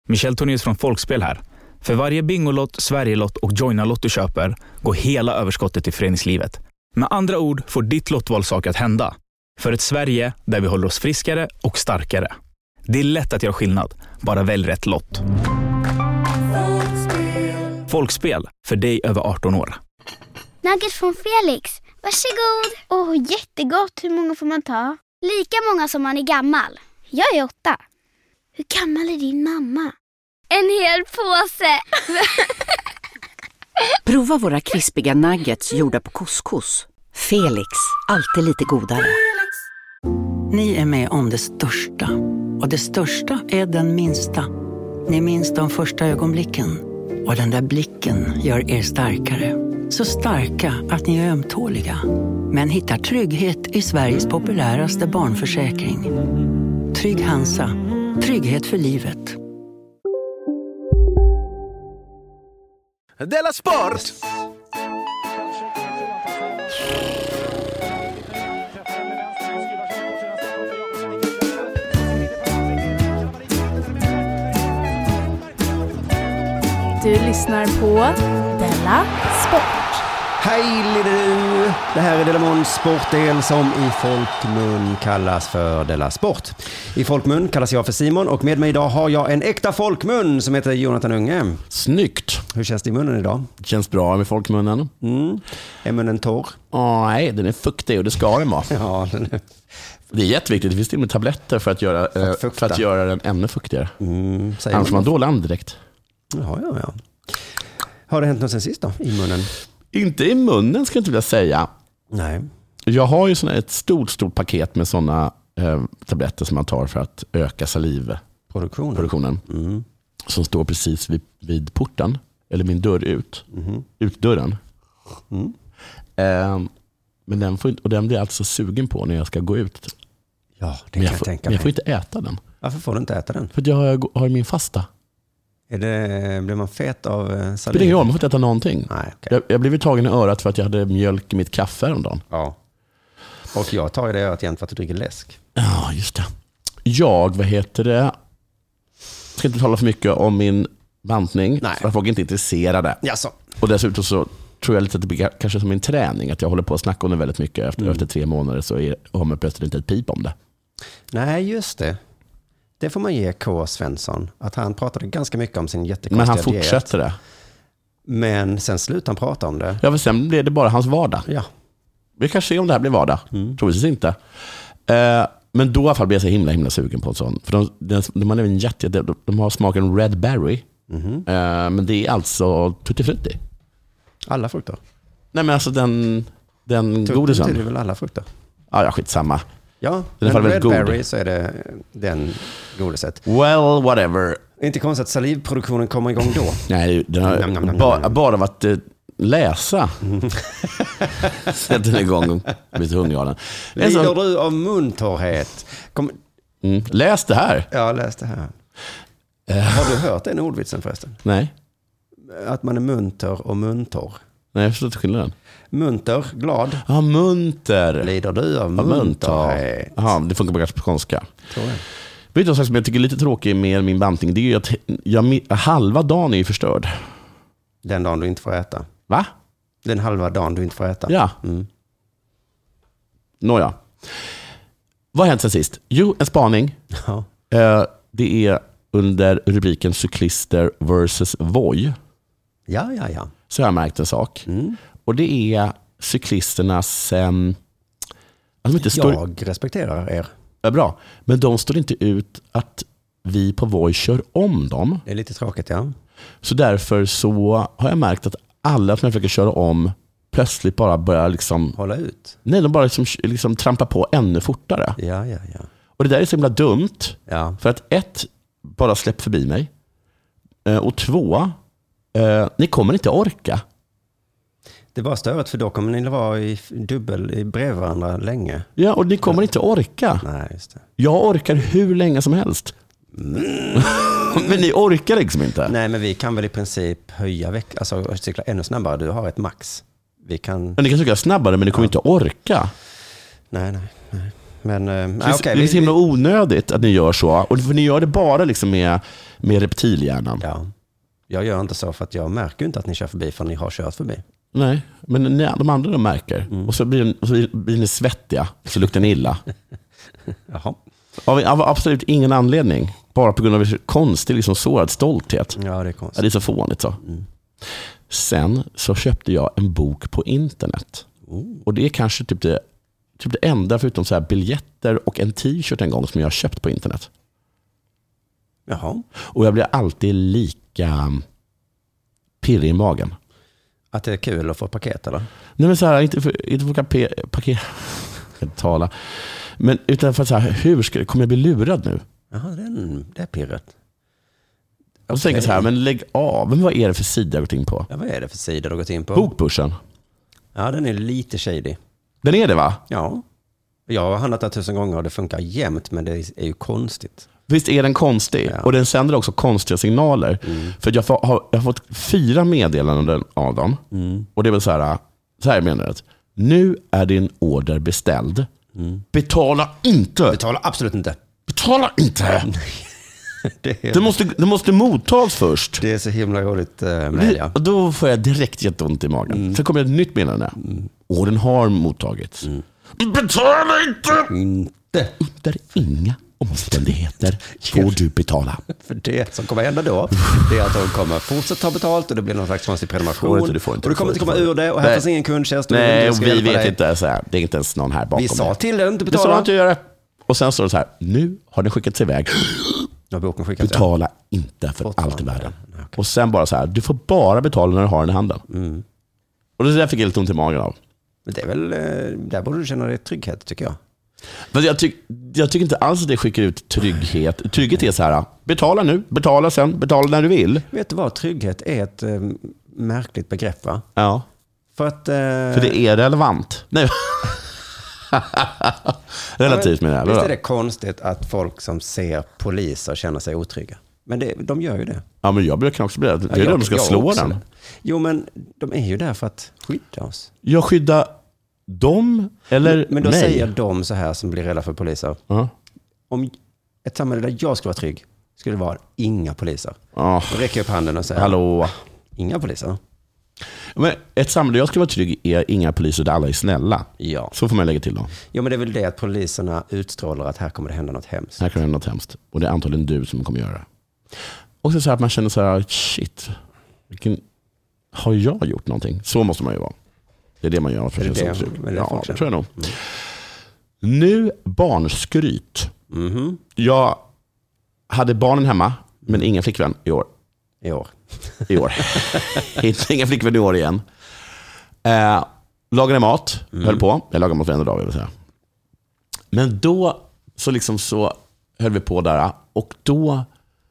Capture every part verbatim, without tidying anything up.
Michel Tornéus från Folkspel här. För varje Bingolott, Sverigelott och Joina-lott du köper går hela överskottet till föreningslivet. Med andra ord får ditt lottval saker att hända. För ett Sverige där vi håller oss friskare och starkare. Det är lätt att göra skillnad. Bara välj rätt lott. Folkspel. Folkspel, för dig över arton år. Nuggets från Felix. Varsågod. Åh, oh, jättegott. Hur många får man ta? Lika många som man är gammal. Jag är åtta. Hur gammal är din mamma? En hel påse. Prova våra krispiga nuggets gjorda på couscous. Felix, alltid lite godare. Ni är med om det största. Och det största är den minsta. Ni minns de första ögonblicken. Och den där blicken gör er starkare. Så starka att ni är ömtåliga. Men hittar trygghet i Sveriges populäraste barnförsäkring. Trygg Hansa. Trygghet för livet. Della Sport! Du lyssnar på Della Sport. Hej lille du! Det här är Delamons sportdel som i folkmun kallas för Della Sport. I folkmun kallas jag för Simon och med mig idag har jag en äkta folkmun som heter Jonathan Unge. Snyggt! Hur känns det i munnen idag? Det känns bra med folkmunnen. Mm. Är munnen torr? Åh, nej, den är fuktig och det ska den vara. Ja, den är... Det är jätteviktigt. Det finns till och med tabletter för att göra, för att, eh, för att göra den ännu fuktigare. Mm, Annars får man dålig andedräkt. Ja, ja, ja. Har det hänt något sen sist då i munnen? Inte i munnen ska jag inte vilja säga. Nej. Jag har ju såna, ett stort, stort paket med sådana eh, tabletter som man tar för att öka salivproduktionen. Produktionen. Mm. Som står precis vid, vid porten. Eller min dörr ut. Mm. Utdörren. Mm. Eh, men den, får, och den blir alltså sugen på när jag ska gå ut. Ja, det men kan jag, får, jag tänka men mig. jag får inte äta den. Varför får du inte äta den? För att jag har, har min fasta. Är det, blir man fet av saliv? Det spelar ingen roll, man får inte äta någonting. Nej, okay. jag, jag blev tagen i örat för att jag hade mjölk i mitt kaffe en dag. Ja. Och jag tar ju det örat igen för att du dricker läsk. Ja, just det. Jag, vad heter det? Jag ska inte tala för mycket om min bantning. Nej. För att folk är inte intresserade. Jaså. Och dessutom så tror jag lite att det blir kanske som en träning. Att jag håller på att snacka om det väldigt mycket. Efter, mm. efter tre månader så är, har man plötsligt inte ett pip om det. Nej, just det. Det får man ge K. Svensson. Att han pratade ganska mycket om sin jättekonstiga Men han fortsätter diet. det. Men sen slutar han prata om det. Ja, för sen blev det bara hans vardag. Ja. Vi kan se om det här blir vardag. Mm. Troligtvis inte. Eh, men då i alla fall blir jag så himla himla sugen på en sån. För de, de, de, har, en jätte, de, de har smaken Red Berry. Mm. Eh, men det är alltså tutti frutti. Alla frukter? Nej, men alltså den, den godisen. Tutti är väl alla frukter? Ja, ja, skitsamma. Ja, den men Red god. Berry så är det den godiset. Well, whatever. Inte konstigt att salivproduktionen kommer igång då. Nej, den har, nam, nam, nam, bara, nam. bara av att uh, läsa. Sätter den igång och blir så hungrig av den. Lider du av muntorrhet? Kom... Mm. Läs det här. Ja, läs det här. Uh. Har du hört den ordvitsen förresten? Nej. Att man är munter och muntorr. Nej, jag förstår inte skillnaden. Munter, glad. Ja, munter. Lider du av munterhet? Ja, det funkar bara på skånska. Tror jag. Vet du vad som jag tycker är lite tråkigt med min bantning? Det är ju att jag, halva dagen är ju förstörd. Den dagen du inte får äta. Va? Den halva dagen du inte får äta. Ja. Mm. Nåja. Vad har hänt sen sist? Jo, en spaning. Ja. Eh, det är under rubriken Cyklister versus Voi. Ja, ja, ja. Så har jag märkt en sak. Mm. Och det är cyklisternas... Eh, alltså inte står... Jag respekterar er. Ja, bra. Men de står inte ut att vi på Voi kör om dem. Det är lite tråkigt, ja. Så därför så har jag märkt att alla som jag försöker köra om plötsligt bara börjar liksom... hålla ut? Nej, de bara liksom, liksom trampar på ännu fortare. Ja, ja, ja. Och det där är så himla dumt. Ja. För att ett, bara släpp förbi mig. Och två, eh, ni kommer inte orka. Det var störigt för då kommer ni vara i dubbel i bredvid varandra länge. Ja, och ni kommer inte orka. Nej, just det. Jag orkar hur länge som helst. Mm. Men ni orkar liksom inte. Nej, men vi kan väl i princip höja veck, alltså cykla ännu snabbare. Du har ett max. Vi kan... Men ni kan cykla snabbare, men ni kommer ja. inte orka. Nej, nej, nej. Men, äh, det, nej, okay, det är vi, så himla vi... onödigt att ni gör så. Och för ni gör det bara liksom med, med reptilhjärnan. Ja. Jag gör inte så för att jag märker inte att ni kör förbi för ni har kört förbi. Nej, men ni, de andra de märker. Mm. Och så blir, och så blir ni svettiga, så luktar ni illa. Jaha. Av, av absolut ingen anledning. Bara på grund av konstig, liksom sårad stolthet. Ja, det är konstigt. Ja, det är så fånigt så. Mm. Sen så köpte jag en bok på internet. Mm. Och det är kanske typ det, typ det enda förutom så här biljetter och en t-shirt en gång som jag har köpt på internet. Jaha. Och jag blir alltid lika pirrig i magen. Att det är kul att få paket eller? Nej men så här, inte för, inte för paket, paket jag kan inte tala. Men utan för så här, hur ska det, kommer jag bli lurad nu? Jaha, det är, det är pirret. Och så tänker jag så här, men lägg av. Men vad är det för sida du har gått in på? Ja, vad är det för sida du har gått in på? Bokbörsen. Ja, den är lite shady. Den är det va? Ja. Jag har handlat där tusen gånger och det funkar jämt, men det är ju konstigt. Visst är den konstig? Ja. Och den sänder också konstiga signaler. Mm. För jag, får, har, jag har fått fyra meddelanden av dem. Mm. Och det är väl så här, så här menar jag. Nu är din order beställd. Mm. Betala inte! Betala absolut inte. Betala inte! det, är... det, måste, det måste mottas först. Det är så himla roligt uh, med det, ja. Och då får jag direkt jätteont i magen. Mm. Sen kommer ett nytt meddelande. Mm. Ordern har mottagits. Mm. Betala inte! Inte. Under inga omständigheter får du betala. För det som kommer hända då, det är att de kommer fortsätta ta betalt och det blir någon slags konstig prenumeration. Inte, du får inte, och du kommer inte komma ur det och här finns ingen kundtjänst. Och nej, och vi vet inte så här, det är inte ens någon här bakom. Vi sa det. till dig inte betala. Vi sa inte göra. Och sen står det så här, nu har den skickats iväg. Ja, boken skickats betala ja. inte för allt i världen. Okay. Och sen bara så här, du får bara betala när du har den i handen. Mm. Och det där fick jag lite ont i magen av. Men det är väl, där borde du känna dig trygghet tycker jag. Men jag, tyck, jag tycker inte alls att det skickar ut trygghet. Trygghet är så här, betala nu, betala sen, betala när du vill. Vet du vad, trygghet är ett äh, märkligt begrepp va? Ja. För att... Äh... För det är relevant. Nej. Relativt med det här. Visst är det konstigt att folk som ser poliser känner sig otrygga. Men det, de gör ju det. Ja, men jag kan också bli det. Det är ja, de ska slå den. Det. Jo, men de är ju där för att skydda oss. Jag skyddar dem eller Men, men då mig. säger de så här som blir rädda för poliser. Uh-huh. Om ett samhälle där jag skulle vara trygg skulle det vara inga poliser. Uh. Då räcker jag upp handen och säger hallå. Inga poliser. Men ett samhälle där jag skulle vara trygg är inga poliser där alla är snälla. Ja. Så får man lägga till då. Ja, men det är väl det att poliserna utstrålar att här kommer det hända något hemskt. Här kommer det hända något hemskt. Och det är antagligen du som kommer göra det. Och så, så här att man känner så här, shit. Vilken... Har jag gjort någonting? Så måste man ju vara. Det är det man gör för att känna sig trygg. Ja, det tror jag nog. Mm. Nu barnskryt. Mm-hmm. Jag hade barnen hemma, men ingen flickvän i år. I år. I år. Ingen flickvän i år igen. Eh, lagade mat, mm. höll på. Jag lagade mat varje dag, vill jag säga. Men då så liksom så höll vi på där. Och då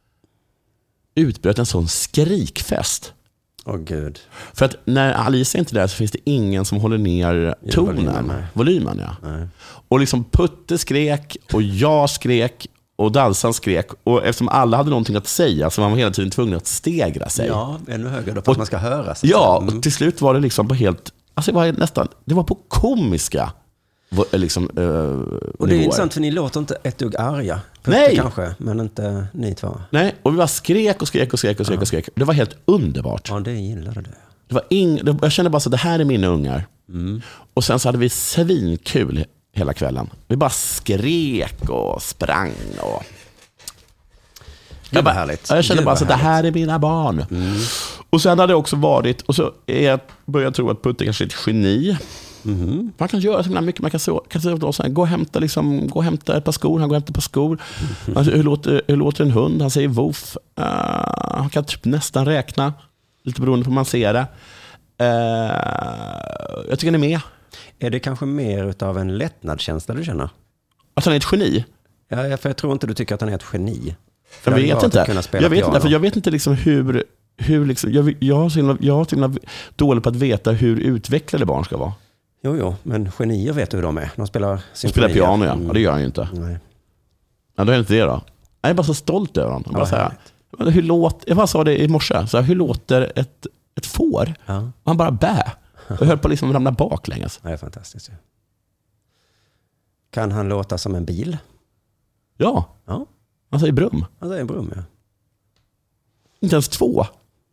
utbröt en sån skrikfest. Åh oh, gud. För att när Alice är inte där så finns det ingen som håller ner tonen. Volymen, volymen ja. Nej. Och liksom Putte skrek och jag skrek och Dalsan skrek. Och eftersom alla hade någonting att säga så var man hela tiden tvungen att stegra sig. Ja, ännu högre då för att man ska höra. Ja, mm. och till slut var det liksom på helt... Alltså det var nästan... Det var på komiska liksom, uh, och det är intressant för ni låter inte ett dugg arga. Putte nej. Kanske, men inte ni två. Nej, och vi bara skrek och skrek och skrek och skrek och skrek. Det var helt underbart. Ja, det gillade det. Det var ing... Jag kände bara så att det här är mina ungar. Mm. Och sen så hade vi svinkul hela kvällen. Vi bara skrek och sprang och... Det var härligt. Jag kände bara så att det här är mina barn. Mm. Och sen hade det också varit, och så är jag börjat tro att Putte kanske är ett geni. Mm. Man kan göra så mycket. Man kan så, kan så, så här, gå och hämta liksom, gå och hämta ett par skor. Han går och hämtar ett par skor. Mm. Alltså, hur, låter, hur låter en hund? Han säger woof. Uh, han kan typ nästan räkna. Lite beroende på hur man ser det. Uh, jag tycker han är med. Är det kanske mer av en lättnadskänsla du känner? Att han är ett geni? Ja, för jag tror inte du tycker att han är ett geni. För jag vet inte. Jag vet inte, för jag vet inte liksom hur... hur liksom, jag, jag har så himla, jag har så himla dåligt på att veta hur utvecklade barn ska vara. Jo, jo, men genier vet du hur de är. De spelar De spelar piano, ja. Ja, det gör han ju inte. Nej. Ja, då är det inte det då. Jag är bara så stolt över honom. Ja, bara så här, hur låter, jag bara sa det i morse. Så här, hur låter ett, ett får? Ja. Och han bara bä. Jag höll på att liksom ramla baklänges. Ja, det är fantastiskt. Ja. Kan han låta som en bil? Ja. Ja. Han säger brum. Han säger brum, ja. Inte ens två.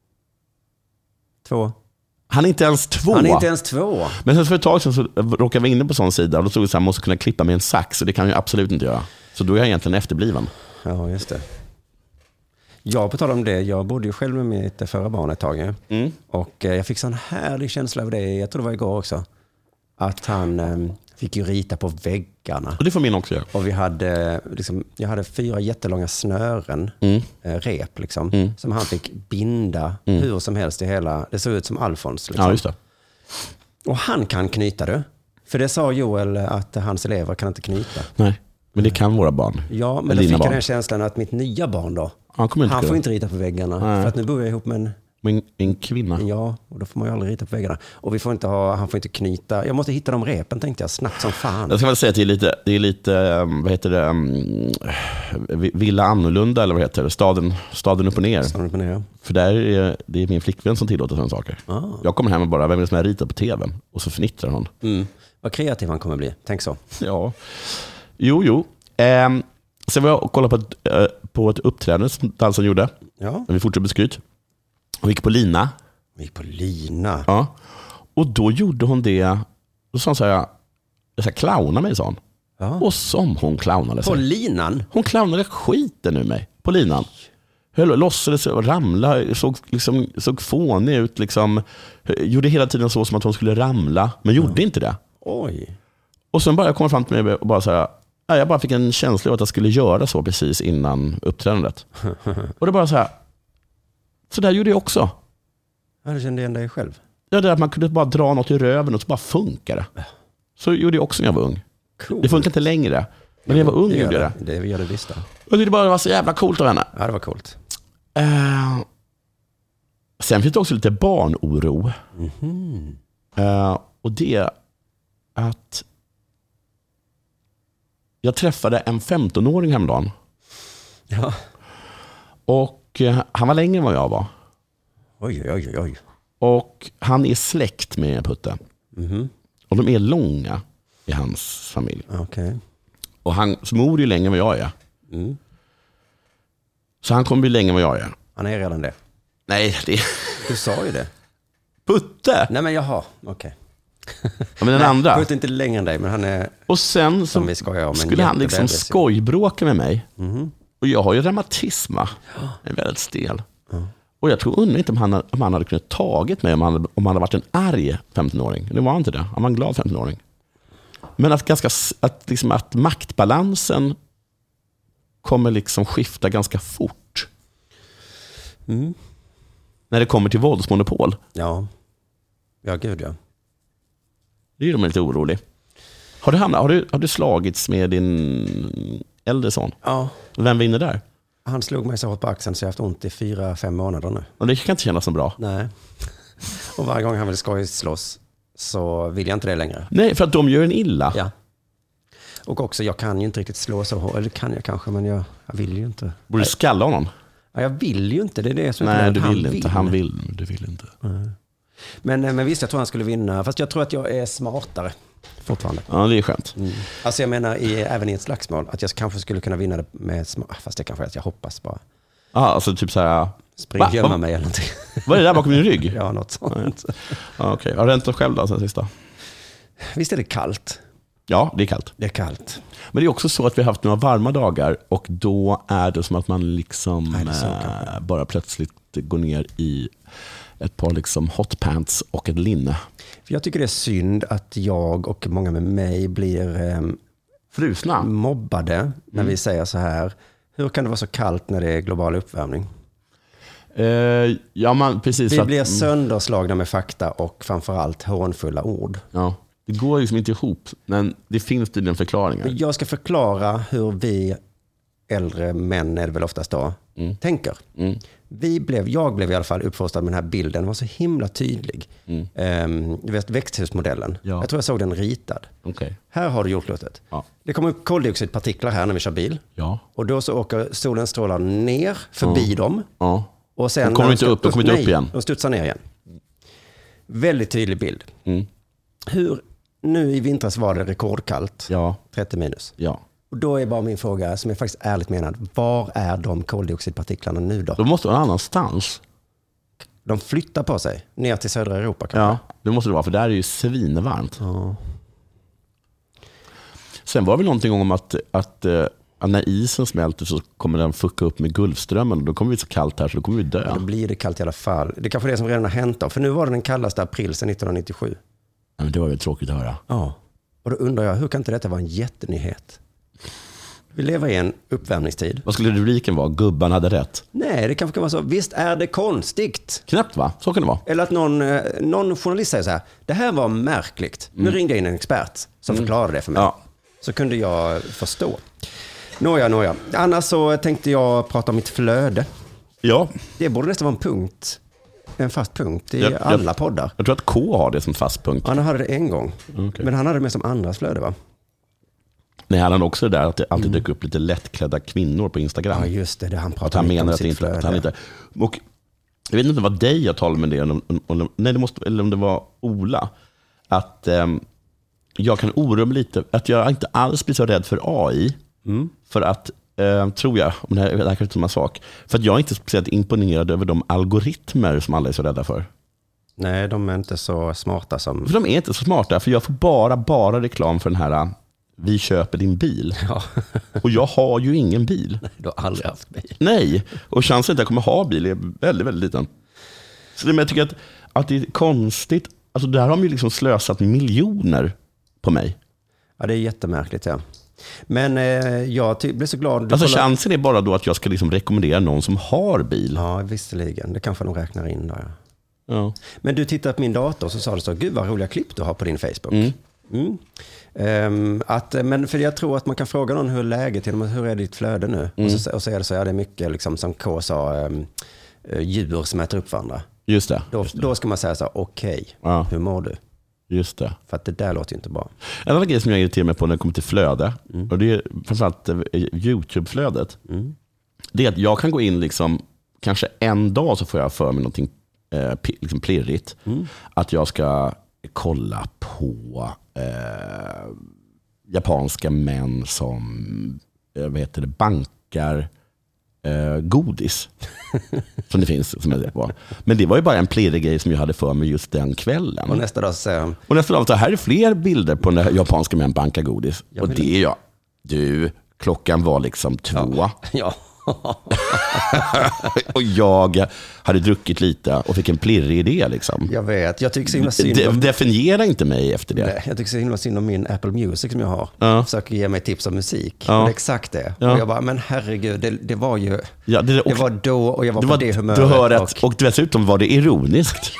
Två. Han är inte ens två. Han är inte ens två. Men sen för ett tag sedan så råkade vi inne på sån sida och då stod det så här, måste kunna klippa med en sax, och det kan jag absolut inte göra. Så då är jag egentligen efterbliven. Ja, just det. Jag på tal om det, jag bodde ju själv med mitt förra barn ett tag. Ja. Mm. Och eh, jag fick sån härlig känsla över det, jag tror det var igår också. Att han eh, fick ju rita på väggarna. Och det får min också göra. Och vi hade, liksom, jag hade fyra jättelånga snören, mm. eh, rep liksom, mm. som han fick binda mm. hur som helst i hela, det såg ut som Alfons. Liksom. Ja, just det. Och han kan knyta det. För det sa Joel att hans elever kan inte knyta. Nej, men det kan våra barn. Ja, men då fick jag den känslan att mitt nya barn då, han, inte han får inte rita på väggarna. Nej. För att nu bor jag ihop med en, en, en kvinna. Ja, och då får man ju aldrig rita på väggarna. Och vi får inte ha, han får inte knyta. Jag måste hitta de repen, tänkte jag, snabbt som fan. Jag ska väl säga att det är lite, det är lite vad heter det, um, Villa annorlunda, eller vad heter det? Staden, staden upp och ner. Staden upp och ner. För där är det är min flickvän som tillåter sådana saker. Ah. Jag kommer hem och bara, vem är det som är ritat på tvn? Och så förnittrar hon. Mm. Vad kreativ han kommer bli, tänk så. Ja, jo, jo. Um, sen var jag och kollade på ett, uh, på ett uppträdande som dansen gjorde. Ja. Vi fortsatte beskryt. Hon gick på lina. Hon gick på lina? Ja. Och då gjorde hon det. Då sa hon så här, jag ska clowna mig, sa hon. Ja. Och som hon clownade sig. På linan? Hon clownade skiten ur mig. På linan. Höll, låtsades ramla. Såg, liksom, såg fånig ut. Liksom, gjorde hela tiden så som att hon skulle ramla. Men gjorde ja. inte det. Oj. Och sen bara jag kom fram till mig och bara så här. Jag bara fick en känsla av att jag skulle göra så precis innan uppträdandet. Och det bara så här. Så där gjorde jag också. Ja, du kände igen dig själv? Ja, det är att man kunde bara dra något i röven och så bara funkar det. Så gjorde jag också när jag var ung. Cool. Det funkar inte längre. Men när jag var ung gjorde jag det. Det gör det visst. Och det bara var så jävla coolt av henne. Ja, det var coolt. Uh, sen finns det också lite barnoro. Mm-hmm. Uh, och det är att jag träffade en femtonåring häromdagen. Ja. Och uh, han var längre än vad jag var. Oj, oj, oj, oj. Och han är släkt med Putte. Mm-hmm. Och de är långa i hans familj. Okay. Och han mor är ju längre än vad jag är. Mm. Så han kommer bli längre än vad jag är. Han är redan det. Nej, det... Du sa ju det. Putte? Nej, men jaha, okej. Okay. Ja, men den Nej, andra. Putte är inte längre än dig, men han är... Och sen så vi skojar om, skulle han liksom skojbråka med mig. Mm. Och jag har ju reumatism, va? Jag är väldigt stel. Mm. Och jag tror undrar inte om han, om han hade kunnat tagit mig om han, om han hade varit en arg femtonåring. Det var inte det. Han var en glad femtonåring. Men att, ganska, att, liksom, att maktbalansen kommer liksom skifta ganska fort. Mm. När det kommer till våldsmonopol. Ja. Ja, gud ja. Det är ju lite orolig. Har du, hamnat, har, du, har du slagits med din äldre son? Ja. Vem vinner där? Han slog mig så hårt på axeln så jag har haft ont i fyra, fem månader nu. Och det kan inte kännas så bra. Nej. Och varje gång han vill skojslåss så vill jag inte det längre. Nej, för att de gör en illa. Ja. Och också, jag kan ju inte riktigt slå så hårt. Eller kan jag kanske, men jag, jag vill ju inte. Borde du skalla honom? Ja, jag vill ju inte. Det är det som Nej, du han vill inte. Vill. Han vill, men du vill inte. Nej. Men, men visst, jag tror han skulle vinna. Fast jag tror att jag är smartare fortfarande. Ja, det är skönt. Mm. Alltså jag menar, i, även i ett slagsmål, att jag kanske skulle kunna vinna det med smart. Fast det kanske är att jag hoppas bara. Ja, alltså typ så här... Spring, Va? gömma mig eller någonting. Vad är det där bakom din rygg? Ja, något sånt. Ja, ja, okej. Har du hänt själv då sen sista? Visst är det kallt? Ja, det är kallt. Det är kallt. Men det är också så att vi har haft några varma dagar och då är det som att man liksom Nej, så, äh, bara plötsligt går ner i ett par liksom hotpants och ett linne. För jag tycker det är synd att jag och många med mig blir eh, frusna, mobbade när mm. vi säger så här. Hur kan det vara så kallt när det är global uppvärmning? Uh, ja, man, precis. Vi att, blir sönderslagna med fakta och framförallt hånfulla ord. Ja, det går liksom inte ihop, men det finns tydligen förklaringar. Jag ska förklara hur vi äldre män, är det väl oftast då, mm. tänker. Mm. Vi blev, jag blev i alla fall uppfostrad med den här bilden. Den var så himla tydlig. Mm. Um, du vet växthusmodellen. Ja. Jag tror jag såg den ritad. Okay. Här har du jordklotet. Ja. Det kommer upp koldioxidpartiklar här när vi kör bil. Ja. Och då så åker solens strålar ner förbi ja. dem. Ja. Och sen de kommer inte upp, de kommer inte upp igen. De studsar ner igen. Väldigt tydlig bild. Mm. Hur, nu i vintras var det rekordkallt. Ja. trettio minus. Ja. Och då är bara min fråga, som är faktiskt ärligt menad, var är de koldioxidpartiklarna nu då? De måste vara någon annanstans. De flyttar på sig ner till södra Europa kanske? Ja, det måste det vara, för där är ju svinvarmt. Ja. Sen var det väl någonting om att, att, att när isen smälter så kommer den fucka upp med Gulfströmmen och då kommer det bli så kallt här så då kommer vi dö. Ja, då blir det kallt i alla fall. Det är kanske det som redan har hänt då, för nu var det den kallaste april sedan nittonhundranittiosju. Ja, men det var väl tråkigt att höra. Ja, och då undrar jag, hur kan inte detta vara en jättenyhet? Vi lever i en uppvärmningstid. Vad skulle rubriken vara? Gubban hade rätt. Nej, det kanske kan vara så. Visst är det konstigt? Knappt va? Så kan det vara. Eller att någon, någon journalist säger så här, det här var märkligt. Nu mm. ringde jag in en expert som mm. förklarade det för mig. Ja. Så kunde jag förstå. Nåja, nåja. Annars så tänkte jag prata om mitt flöde. Ja. Det borde nästan vara en punkt. En fast punkt i jag, alla jag, poddar. Jag tror att K har det som fast punkt. Han hade det en gång. Okay. Men han hade det med som andras flöde va? Nej, han hade också det där att det alltid mm. dök upp lite lättklädda kvinnor på Instagram. Ja, just det. det han pratar om om sitt flöde. Att han inte... Och jag vet inte om det var dig jag talade med det. Om, om, nej, det måste, eller om det var Ola. Att um, jag kan oroa mig lite. Att jag inte alls blir så rädd för A I. Mm. För att, uh, tror jag, om det här, det här kanske är samma sak. För att jag är inte speciellt imponerad över de algoritmer som alla är så rädda för. Nej, de är inte så smarta som... För de är inte så smarta. För jag får bara, bara reklam för den här... Vi köper din bil. Ja. Och jag har ju ingen bil. Nej, du har aldrig haft bil. Nej, och chansen att jag kommer ha bil är väldigt, väldigt liten. Så det, men jag tycker att, att det är konstigt. Alltså där har de ju liksom slösat miljoner på mig. Ja, det är jättemärkligt, ja. Men eh, jag ty- blir så glad. Du alltså kollar... chansen är bara då att jag ska liksom rekommendera någon som har bil. Ja, visserligen. Det kanske de räknar in då, ja. Ja. Men du tittar på min dator så sa du så, gud vad roliga klipp du har på din Facebook. Mm. Mm. Um, att, men för jag tror att man kan fråga någon hur läget är, hur är ditt flöde nu? Mm. Och, så, och så är det så, ja det är mycket liksom, som K sa, um, djur som äter upp varandra. Just det. Då, just det. då ska man säga så, okej, okay, ja. Hur mår du? Just det. För att det där låter ju inte bra. En annan grej som jag irriterar mig på när det kommer till flöde, mm. och det är framförallt YouTube-flödet, mm. det är att jag kan gå in liksom, kanske en dag så får jag för mig någonting eh, liksom plirrigt. Mm. Att jag ska kolla på eh, japanska män som eh, vad heter det, bankar eh, godis som det finns som är på. Men det var ju bara en plirrig grej som jag hade för mig just den kvällen. Och nästa dag så och nästa dag så här är fler bilder på när japanska män bankar godis. Och det är jag. Du, klockan var liksom två. Ja. Ja. Och jag hade druckit lite och fick en plirrig idé liksom. Jag vet, jag tycker så himla synd om... Definiera inte mig efter det. Nej, jag tycker så himla synd om min Apple Music som jag har. Ja. Försöker ge mig tips om musik. Ja. Och det är exakt det. Ja. Och jag bara, men herregud, det, det var ju... Ja, det, och, det var då och jag var det på var, det humöret. Du hör rätt, och, och dessutom var det ironiskt.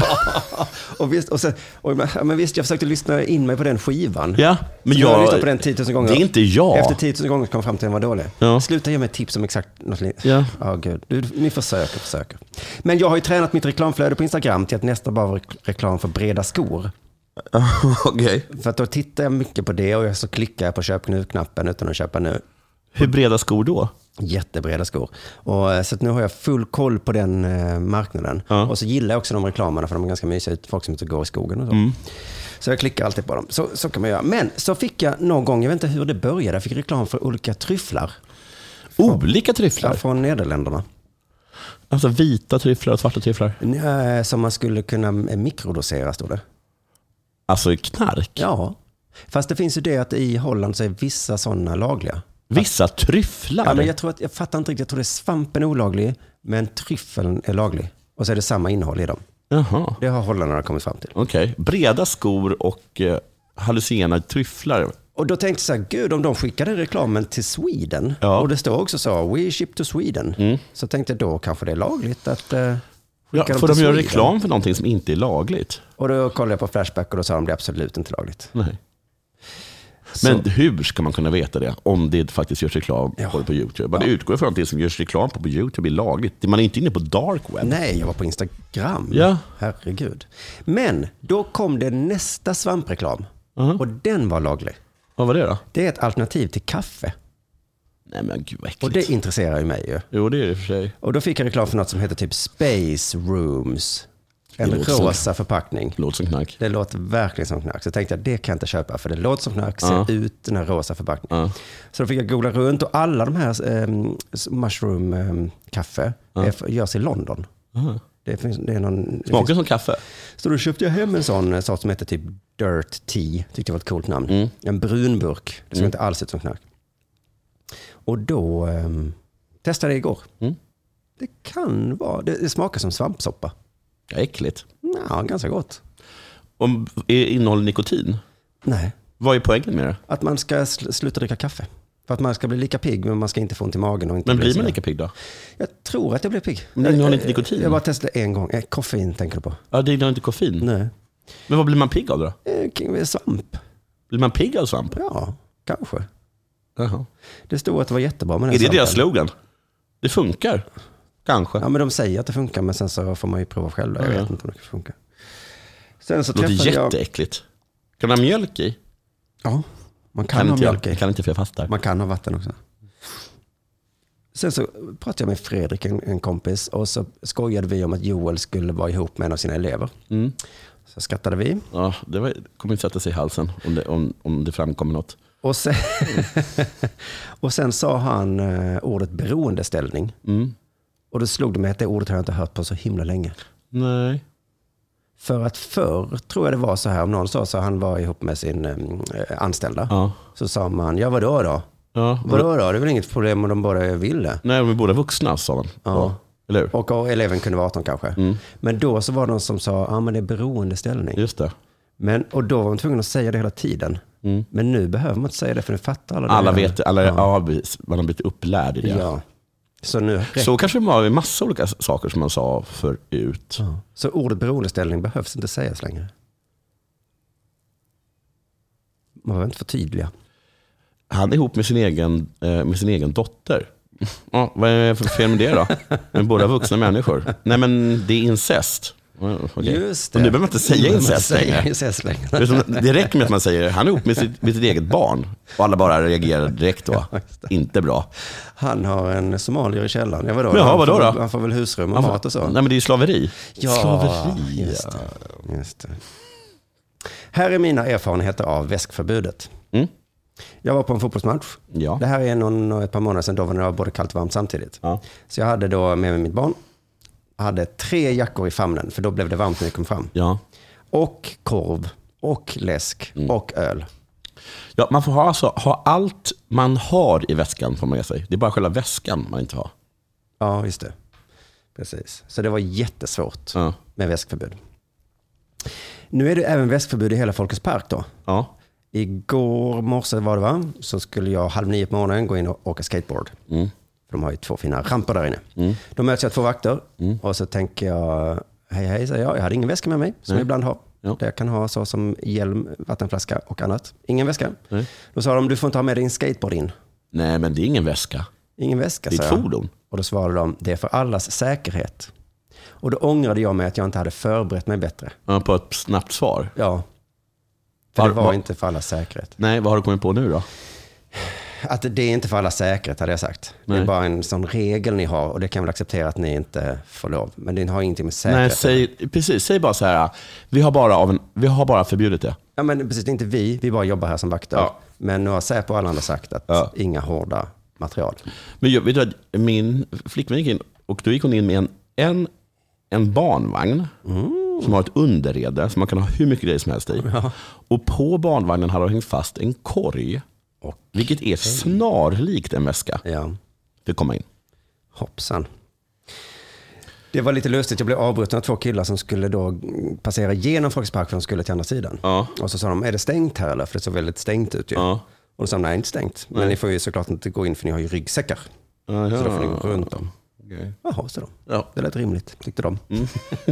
och visst, och sen, och, men visst, jag försökte lyssna in mig på den skivan. Ja, men jag, jag... jag lyssnade på den tio tusen gånger. Det är inte jag. Efter tio tusen gånger kom jag fram till att den var dålig. Ja. Sluta ge mig tips om exakt något litet. Ja. Oh, gud. Du, ni försöker, försöker. Men jag har ju tränat mitt reklamflöde på Instagram till att nästa bara vara reklam för breda skor. Okej. Okay. För att då tittar jag mycket på det och så klickar jag på köp nu-knappen utan att köpa nu. Hur breda skor då? Jättebreda skor. Och, så att nu har jag full koll på den eh, marknaden. Ja. Och så gillar jag också de reklamerna för de är ganska mysiga ut. Folk som inte går i skogen och så. Mm. Så jag klickar alltid på dem. Så, så kan man göra. Men så fick jag någon gång, jag vet inte hur det började, jag fick reklam för olika tryfflar. Olika tryfflar? Ja, från Nederländerna. Alltså vita tryfflar och svarta tryfflar? Nej, som man skulle kunna mikrodosera, stod det. Alltså knark? Ja. Fast det finns ju det att i Holland så är vissa sådana lagliga. Vissa tryfflar? Ja, men jag tror att, jag fattar inte riktigt, jag tror det är svampen olaglig, men tryffeln är laglig. Och så är det samma innehåll i dem. Jaha. Det har holländarna kommit fram till. Okej, okay. Breda skor och eh, hallucinogena tryfflar. Och då tänkte jag så här, gud om de skickade reklamen till Sweden, ja. Och det står också så, we ship to Sweden. Mm. Så tänkte jag då kanske det är lagligt att eh, ja, får de göra reklam för någonting som inte är lagligt? Och då kollade jag på Flashback och då sa de det är absolut inte lagligt. Nej. Men så. Hur ska man kunna veta det om det faktiskt görs reklam ja. på, på YouTube? Man ja. utgår från att det som görs reklam på, på YouTube är lagligt. Man är inte inne på dark web. Nej, jag var på Instagram. Ja. Herregud. Men då kom det nästa svampreklam. Uh-huh. Och den var laglig. Vad var det då? Det är ett alternativ till kaffe. Nej men gud vad äckligt. Och det intresserar ju mig ju. Jo, det är det för sig. Och då fick jag reklam för något som heter typ Space Rooms. en låter rosa som, förpackning. låter som knark. Det låter verkligen som knark. Så tänkte jag, det kan jag inte köpa för det låter som knark, ser Ja. ut den här rosa förpackningen. Ja. Så då fick jag googla runt och alla de här um, mushroom um, kaffe Ja. är, görs i London. Aha. Det finns, det är någon, Smakar finns, som kaffe. så då köpte jag hem en sån sort som heter typ Dirt Tea. Tyckte det var ett coolt namn. Mm. En brun burk. Det ser Mm. inte alls ut som knark. Och då um, testade jag igår. Mm. Det kan vara, det, det smakar som svampsoppa. Ja, äckligt. Ja, ganska gott. Om är innehåller nikotin? Nej, Vad är poängen med det? att man ska sl- sluta dricka kaffe. För att man ska bli lika pigg, men man ska inte få ont i magen. Och inte Men bli blir så man där. lika pigg då? Jag tror att jag blir pigg. Men det innehåller Jag- inte nikotin. Jag bara testade en gång. Eh, Koffein tänker du på? Ja, det innehåller inte koffein. Nej. Men vad blir man pigg av då? Eh, kring- Svamp? Blir man pigg av svamp? Ja, kanske. Jaha. Det stod att det var jättebra med den Är det svampen. deras slogan? Det funkar. Kanske. Ja, men de säger att det funkar, men sen så får man ju prova själv. Jag Ja, ja. vet inte om det funkar. Sen så Det låter träffade jag... jätteäckligt. Kan du ha mjölk i? Ja, man kan, Kan ha inte mjölk jag. i. Kan inte för jag fastar. Man kan ha vatten också. Sen så pratade jag med Fredrik, en, en kompis, och så skojade vi om att Joel skulle vara ihop med en av sina elever. Mm. Så skrattade vi. Ja, det var, kommer inte sätta sig i halsen om det, om, om det framkommer något. Och sen, och sen sa han eh, ordet beroendeställning. Mm. Och då slog det mig att det ordet har jag inte hört på så himla länge. Nej. För att förr tror jag det var så här, om någon sa så han var ihop med sin eh, anställda. Ja. Så sa man, ja vadå då? Ja. Vadå då? Det är väl inget problem om de båda ville. Nej, de är båda vuxna, sa man. Ja. Eller hur? Och, och eleven kunde vara arton kanske. Mm. Men då så var det någon som sa, ja men det är beroendeställning. Just det. Men, och då var man tvungen att säga det hela tiden. Mm. Men nu behöver man inte säga det för nu fattar alla det. Alla vet, alla, Ja. ja. man har blivit upplärd i det. Ja. Så nu Så kanske det var en massa olika saker som man sa förut. Ja. Så ordet beroendeställning behövs inte sägas längre. Man behöver inte förtydliga. Han är ihop med sin egen, eh, med sin egen dotter. Ja, vad är det för fel med det då? Men båda vuxna människor. Nej, men det är incest. Ja, okej. Just det. Och nu behöver man inte säga Nu behöver man incest inte säga längre. incest längre. Det är som- Det räcker med att man säger han är ihop med sitt, med sitt eget barn. Och alla bara reagerar direkt då. Inte bra. Han har en somalier i källaren. Ja, vadå? Jaha, han, vadå får, då? väl- han får väl husrum och Han får- mat och så. Nej, men det är ju slaveri. Ja, Slaveri. just det. Just det. Här är mina erfarenheter av väskförbudet. Mm. Jag var på en fotbollsmatch. Ja. Det här är någon, ett par månader sedan, då var det var både kallt och varmt samtidigt. Ja. Så jag hade då med mig mitt barn. Jag hade tre jackor i famnen, för då blev det varmt när jag kom fram. Ja. Och korv, och läsk, Mm. och öl. Ja, man får ha, alltså, ha allt man har i väskan får man med sig. Det är bara själva väskan man inte har. Ja, just det. Precis. Så det var jättesvårt Ja. med väskförbud. Nu är det även väskförbud i hela Folkets park då. Ja. Igår morse var det va? Så skulle jag halv nio på morgonen gå in och åka skateboard. Mm. För de har ju två fina ramper där inne. Mm. Då möts jag två vakter. Mm. Och så tänker jag, hej hej säger jag. Jag hade ingen väska med mig som Nej. jag ibland har. Ja. Det jag kan ha så som hjälm, vattenflaska och annat. Ingen väska. Nej. Då sa de, du får inte ha med dig en skateboard in. Nej, men det är ingen väska. Ingen väska, Det är sa ett jag. fordon. Och då svarade de, det är för allas säkerhet. Och då ångrade jag mig att jag inte hade förberett mig bättre. Ja, på ett snabbt svar. Ja. För Var- det var var- inte för allas säkerhet. Nej, vad har du kommit på nu då? Att det är inte för allas säkerhet hade jag sagt. Det Nej. är bara en sån regel ni har och det kan väl acceptera att ni inte får lov. Men det har ingenting med säkerhet. Nej, säg, precis, säg bara så här. Vi har bara, av en, vi har bara förbjudit det. Ja, men precis, det är inte vi. Vi bara jobbar här som vakter. Ja. Men nu har Säpo och alla andra sagt att Ja. inga hårda material. Men jag, vet du, vad, min flickvän gick in och då gick hon in med en, en, en barnvagn som har ett underrede som man kan ha hur mycket grejer som helst i. Ja. Och på barnvagnen hade hon hängt fast en korg, Och, vilket är snarlikt en väska ja, för att komma in. hoppsan. Det var lite lustigt. Jag blev avbruten av två killar som skulle då passera genom Folkets park för de skulle till andra sidan. Ja. Och så sa de, är det stängt här eller? För det såg väldigt stängt ut ju. Ja. Och då sa de, nej, inte stängt. Men Nej. ni får ju såklart inte gå in för ni har ju ryggsäckar. Ja, Så då får ni gå runt dem. Okej. Jaha, så då. Ja. Det lät rimligt, tyckte de. Mm.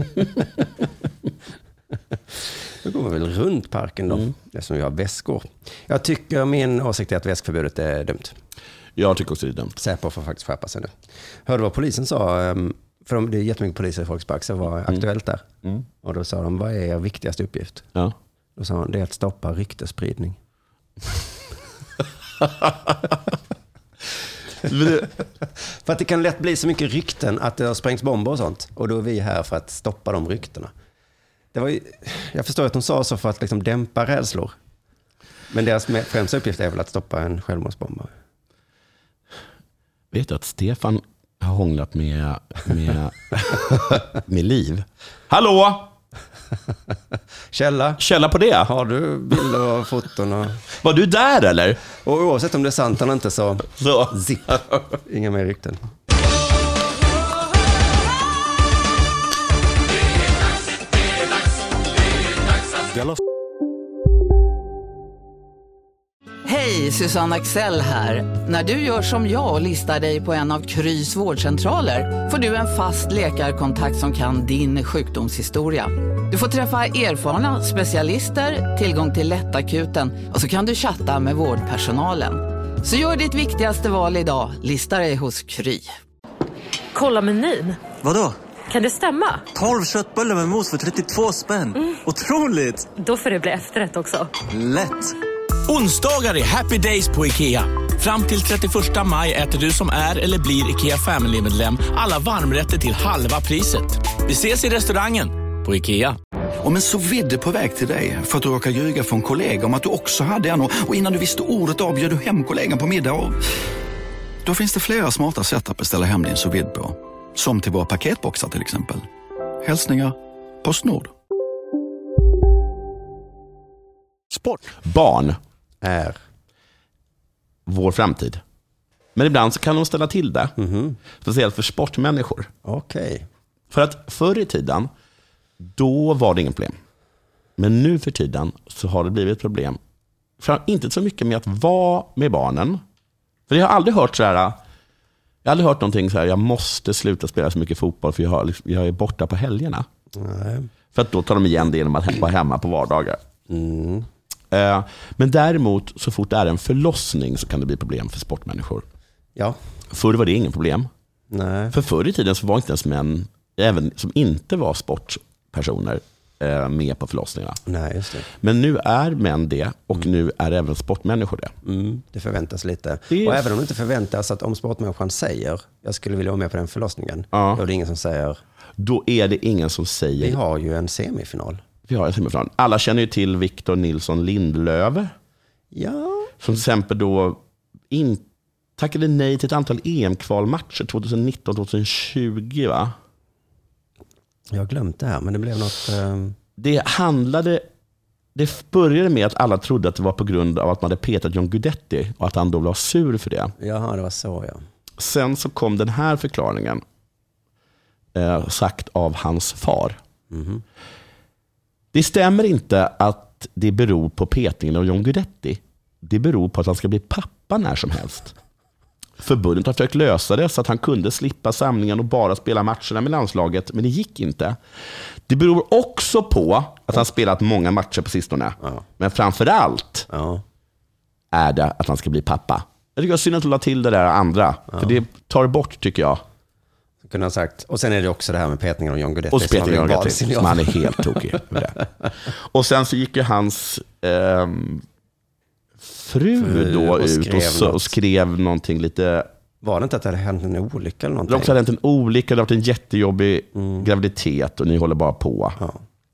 Då går man väl runt parken då, Mm. eftersom vi har väskor. Jag tycker min åsikt är att väskförbudet är dumt. Jag tycker också det är dumt. Säpo får faktiskt skärpa sig nu. Hörde vad polisen sa, ehm, för de, det är jättemycket poliser i Folkets park, så var aktuellt där. Mm. Och då sa de, vad är er viktigaste uppgift? Ja. Då sa de, det är att stoppa ryktespridning. För att det kan lätt bli så mycket rykten att det har sprängts bomber och sånt. Och då är vi här för att stoppa de ryktena. Det var ju, jag förstår att de sa så för att liksom dämpa rädslor. Men deras främsta uppgift är väl att stoppa en självmordsbombare. Vet du att Stefan har hånglat med, med, med Liv? Hallå! Källa. Källa på det? Har du bilder och foton? Och... Var du där eller? Och oavsett om det är sant eller inte så, så. Zip. Inga mer rykten. Hej, Susanne Axel här. När du gör som jag och listar dig på en av Krys vårdcentraler får du en fast läkarkontakt som kan din sjukdomshistoria. Du får träffa erfarna specialister, tillgång till lättakuten och så kan du chatta med vårdpersonalen. Så gör ditt viktigaste val idag, lista dig hos Kry. Kolla menyn. Vadå? Kan det stämma? tolv köttbullar med mos för trettiotvå spänn. Mm. Otroligt! Då får det bli efterrätt också. Lätt! Onsdagar är happy days på IKEA. Fram till trettioförsta maj äter du som är eller blir IKEA Family-medlem alla varmrätter till halva priset. Vi ses i restaurangen på IKEA. Om en sous vide är på väg till dig för att du råkar ljuga för en kollega om att du också hade en och innan du visste ordet av bjöd du hem kollegan på middag och... Då finns det flera smarta sätt att beställa hem din sous vide på. Som till våra paketboxar till exempel. Hälsningar PostNord. Sport. Barn är vår framtid. Men ibland så kan de ställa till det. Mm-hmm. Speciellt för sportmänniskor. Okej. Okay. För att förr i tiden, då var det ingen problem. Men nu för tiden så har det blivit ett problem. För inte så mycket med att vara med barnen. För jag har aldrig hört så här. Jag har aldrig hört någonting så här. Jag måste sluta spela så mycket fotboll för jag, har, jag är borta på helgerna. Nej. För att då tar de igen det genom att vara hemma på vardagar. Mm. Men däremot så fort det är en förlossning så kan det bli problem för sportmänniskor. Ja. Förr var det ingen problem. Nej. För förr i tiden så var inte ens män, även som inte var sportpersoner, med på förlossningarna. Nej, just det. Men nu är män det och mm. nu är även sportmänniskor det. Mm, det förväntas lite. Det... Och även om det inte förväntas att om sportmänniskan säger jag skulle vilja vara med på den förlossningen, ja. Då är det ingen som säger. Då är det ingen som säger. Vi har ju en semifinal. Vi har en semifinal. Alla känner ju till Victor Nilsson Lindlöf. Ja. Som till exempel då in, tackade nej till ett antal E M-kvalmatcher tjugonitton tjugohundratjugo, va? Jag har glömt det här, men det blev något... Um... Det handlade... Det började med att alla trodde att det var på grund av att man hade petat John Guidetti och att han då var sur för det. Jaha, det var så, ja. Sen så kom den här förklaringen eh, sagt av hans far. Mm-hmm. Det stämmer inte att det beror på petningen av John Guidetti. Det beror på att han ska bli pappa när som helst. Förbundet har försökt lösa det så att han kunde slippa samlingen och bara spela matcherna med landslaget, men det gick inte. Det beror också på att han spelat många matcher på sistone. Ja. Men framförallt ja. är det att han ska bli pappa. Jag tycker det är synd att hålla till det där andra, ja. för det tar bort, tycker jag. Kunde ha sagt. Och sen är det också det här med petningen av John Guidetti. Och petningen av John Guidetti, som han är helt tokig med det. Och sen så gick ju hans eh, fru, fru då och ut och, så, och skrev någonting lite... Var det inte att det hade hänt en olycka eller någonting? Det också hade hänt en olycka, det har varit en jättejobbig mm. graviditet och ni håller bara på. Ja.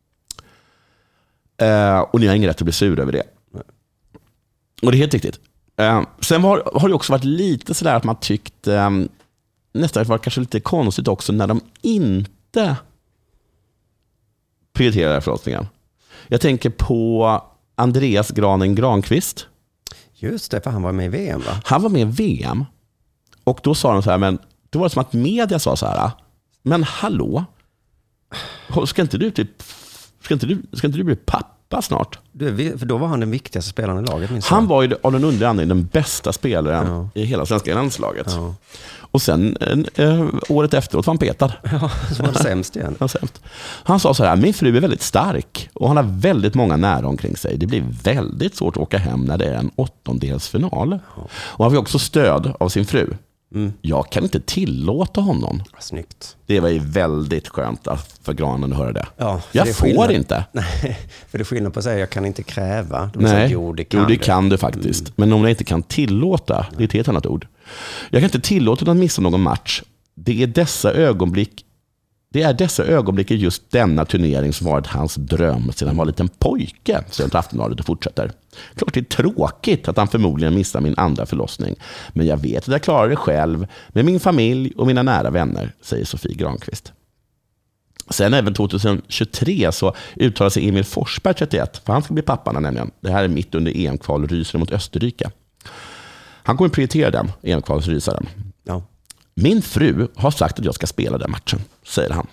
Eh, och ni har ingen rätt att bli sur över det. Nej. Och det är helt riktigt. Eh, sen var, har det också varit lite sådär att man tyckte... Eh, nästan var kanske lite konstigt också när de inte prioriterar förlossningen. Jag tänker på Andreas Granen Granqvist. Just det, för han var med i V M, va? Han var med i V M. Och då sa de så här, men det var som att media sa så här, men hallå, ska inte du typ, ska inte du, ska inte du bli pappa snart? Du, för då var han den viktigaste spelaren i laget, minst. Han var ju av den undre anledningen den bästa spelaren ja. i hela svenska landslaget. Ja. Och sen äh, året efteråt var han petad. Ja, så var det sämst igen. Han, sämst. Han sa så här, min fru är väldigt stark och han har väldigt många nära omkring sig. Det blir väldigt svårt att åka hem när det är en åttondelsfinal. Ja. Och han fick också stöd av sin fru. Mm. Jag kan inte tillåta honom. Snyggt. Det var ju väldigt skönt för Granen att höra det. Ja, jag det får skillnad. inte. Nej, för det är skillnad på att säga jag kan inte kräva. Nej, säga, jo, det kan, jo, det du. kan du faktiskt. Mm. Men om jag inte kan tillåta, det är ett helt annat ord. Jag kan inte tillåta att missa någon match. Det är dessa ögonblick Det är dessa ögonblick i just denna turnering som varit hans dröm sedan han var en liten pojke, säger Aftonbladet och fortsätter. Klart det är tråkigt att han förmodligen missar min andra förlossning, men jag vet att jag klarar det själv med min familj och mina nära vänner, säger Sofie Granqvist. Sen även tjugohundratjugotre så uttalar sig Emil Forsberg, trettioett, för han ska bli pappan nämligen. Det här är mitt under E M-kval rysaren mot Österrike. Han kommer prioritera den, E M-kvalsrysaren. Ja. Min fru har sagt att jag ska spela den matchen, säger han.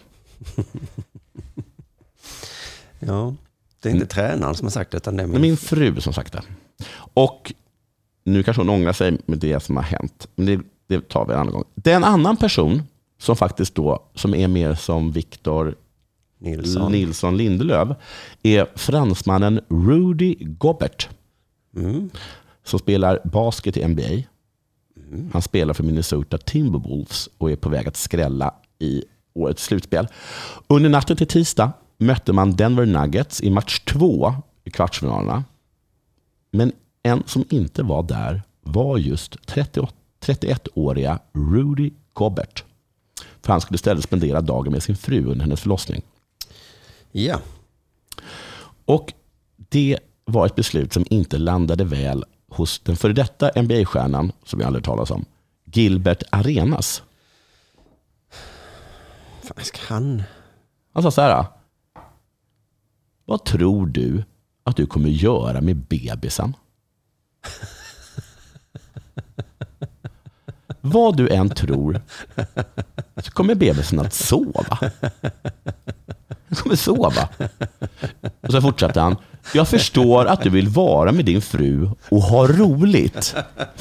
Ja, det är inte mm. tränaren som har sagt det, utan det är min... min fru som sagt det. Och nu kanske hon ångrar sig med det som har hänt. Men det, det tar vi en annan gång. Det är en annan person som faktiskt då, som är mer som Victor Nilsson, Nilsson Lindelöf, är fransmannen Rudy Gobert. Mm. Som spelar basket i N B A. Mm. Han spelar för Minnesota Timberwolves och är på väg att skrälla i årets slutspel. Under natten till tisdag mötte man Denver Nuggets i match två i kvartsfinalerna. Men en som inte var där var just trettioett-åriga Rudy Gobert. För han skulle istället spendera dagen med sin fru under hennes förlossning. Ja. Och det var ett beslut som inte landade väl hos den före detta N B A-stjärnan, som vi aldrig talas om, Gilbert Arenas. Fan, ska han? Han sa så här: vad tror du att du kommer göra med bebisen? Vad du än tror så kommer bebisen att sova. Han kommer sova. Och så fortsatte han: jag förstår att du vill vara med din fru och ha roligt.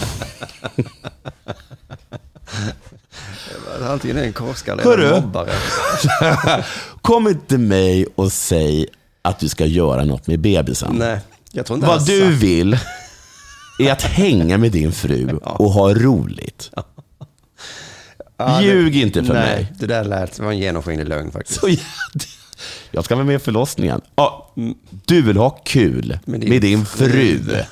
Alltid en korskalle eller mobbare. Kom inte mig och säg att du ska göra något med bebisen. Nej, jag tror inte. Vad du sagt. Vill är att hänga med din fru och ha roligt. Ja, ljug det, inte för nej, mig. Det där lät som en genomskinlig lögn faktiskt. Så, ja, jag ska vara med i förlossningen. Ja, du vill ha kul med din, med din fru. fru.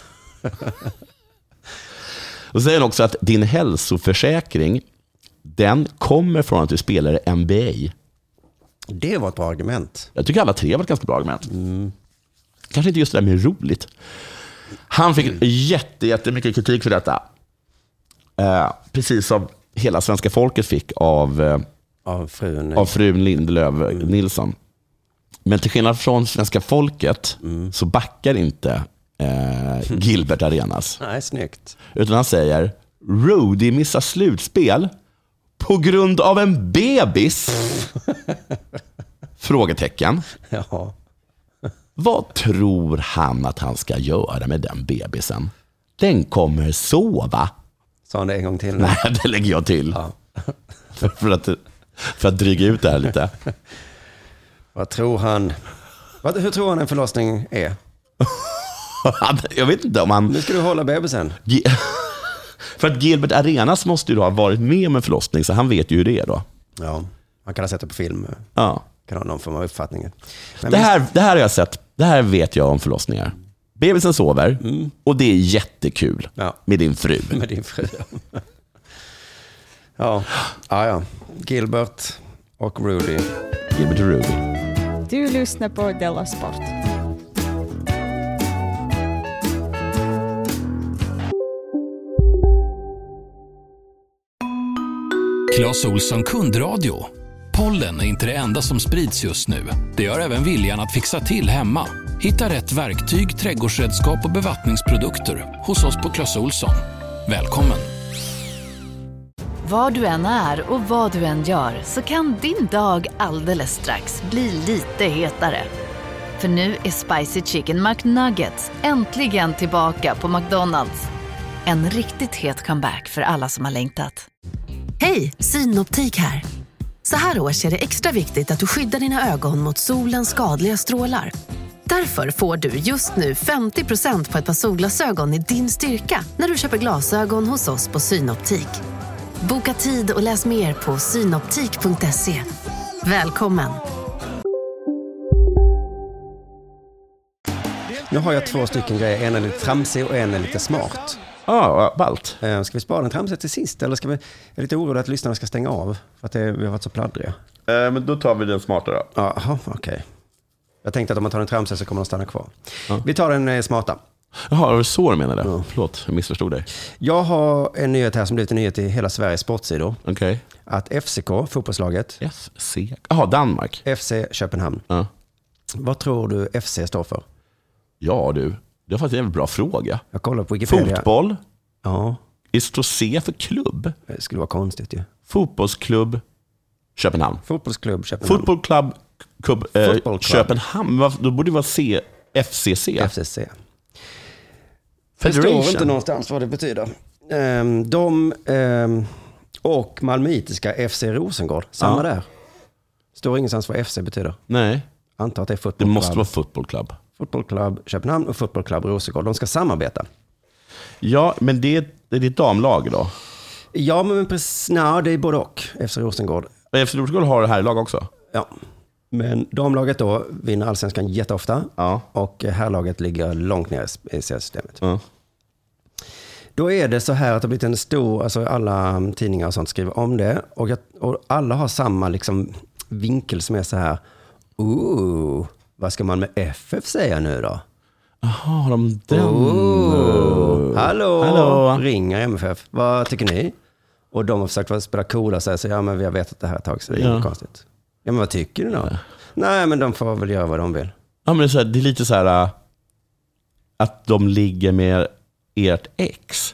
Och säger också att din hälsoförsäkring, den kommer från att du spelar i N B A. Det var ett bra argument. Jag tycker alla tre var ett ganska bra argument. Mm. Kanske inte just det där med roligt. Han fick mm. jätte, jättemycket kritik för detta. Eh, precis som hela svenska folket fick av, eh, av frun, av frun Lindelöf mm. Nilsson. Men till skillnad från svenska folket mm. så backar inte eh, Gilbert Arenas. Nej, snyggt. Utan han säger: Rudy missar slutspel på grund av en bebis? Frågetecken. Ja. Vad tror han att han ska göra med den bebisen? Den kommer sova. Sa han det en gång till? Nej, det lägger jag till. Ja. för, för, att, för att dryga ut det här lite. Vad tror han? Vad, hur tror han en förlossning är? Jag vet inte om han... Nu ska du hålla bebisen. För att Gilbert Arenas måste ju då ha varit med om en förlossning, så han vet ju hur det är då. Ja, han kan ha sett det på film. Ja. Kan ha någon form av uppfattning. Men det, här, det här har jag sett. Det här vet jag om förlossningar. Bebisen sover mm. och det är jättekul ja. med din fru. Med din fru. ja. ja, ja. Gilbert och Rudy. Gilbert och Rudy. Du lyssnar på Della Sport. Clas Ohlson kundradio. Pollen är inte det enda som sprids just nu. Det gör även viljan att fixa till hemma. Hitta rätt verktyg, trädgårdsredskap och bevattningsprodukter hos oss på Clas Ohlson. Välkommen! Var du än är och vad du än gör så kan din dag alldeles strax bli lite hetare. För nu är Spicy Chicken McNuggets äntligen tillbaka på McDonald's. En riktigt het comeback för alla som har längtat. Hej, Synoptik här. Så här års är det extra viktigt att du skyddar dina ögon mot solens skadliga strålar. Därför får du just nu femtio procent på ett par solglasögon i din styrka när du köper glasögon hos oss på Synoptik. Boka tid och läs mer på synoptik punkt se. Välkommen! Nu har jag två stycken grejer. En är lite tramsig och en är lite smart. Ja, ballt. Ska vi spara den tramsiga till sist? Eller ska vi... Jag är lite orolig att lyssnarna ska stänga av. För att det, vi har varit så pladdriga. Eh, men då tar vi den smarta då. Jaha, okej. Okay. Jag tänkte att om man tar en tramsa så kommer de stanna kvar. Ja. Vi tar den eh, smarta. Jaha, det var så du menade. Ja. Förlåt, jag missförstod dig. Jag har en nyhet här som blivit en nyhet i hela Sveriges sportsidor. Okej. Okay. Att F C K, fotbollslaget. F C? Jaha, Danmark. F C Köpenhamn. Ja. Vad tror du F C står för? Ja du, det är faktiskt en jävligt bra fråga. Jag kollar på Wikipedia. Fotboll? Ja. Står C för klubb? Det skulle vara konstigt ju. Ja. Fotbollsklubb Köpenhamn. Fotbollsklubb Köpenhamn. Fotbollsklubb Kub, eh, Köpenhamn. Då borde det vara C, F C C. F C C. Det står inte någonstans vad det betyder. Um, de um, och malmöitiska F C Rosengård. Samma ja. Där. Står ingenstans vad F C betyder. Nej. Antar att det är fotboll. Det måste vara fotbollsklubb. Fotbollsklubb Köpenhamn och fotbollsklubb Rosengård. De ska samarbeta. Ja, men det är, det är ditt damlag då? Ja, men precis. Nej, det är både och. F C Rosengård. F C Rosengård har det här lag också? Ja. Men damlaget då vinner allsvenskan jätteofta. Ja. Och herrlaget ligger långt ner i systemet. Ja. Då är det så här att det har blivit en stor, alltså alla tidningar och sånt skriver om det. Och, jag, och alla har samma liksom vinkel som är så här. Ooh, vad ska man med F F säga nu då? Jaha, har de den? Oh, hallå, hallå, ringer M F F. Vad tycker ni? Och de har försökt spela coola så här, så ja, men vi har vetat det här ett tag, så det är ja. Inget konstigt. Ja, men vad tycker du då? Ja. Nej, men de får väl göra vad de vill. Ja, men det är, så här, det är lite så här uh, att de ligger med ert ex.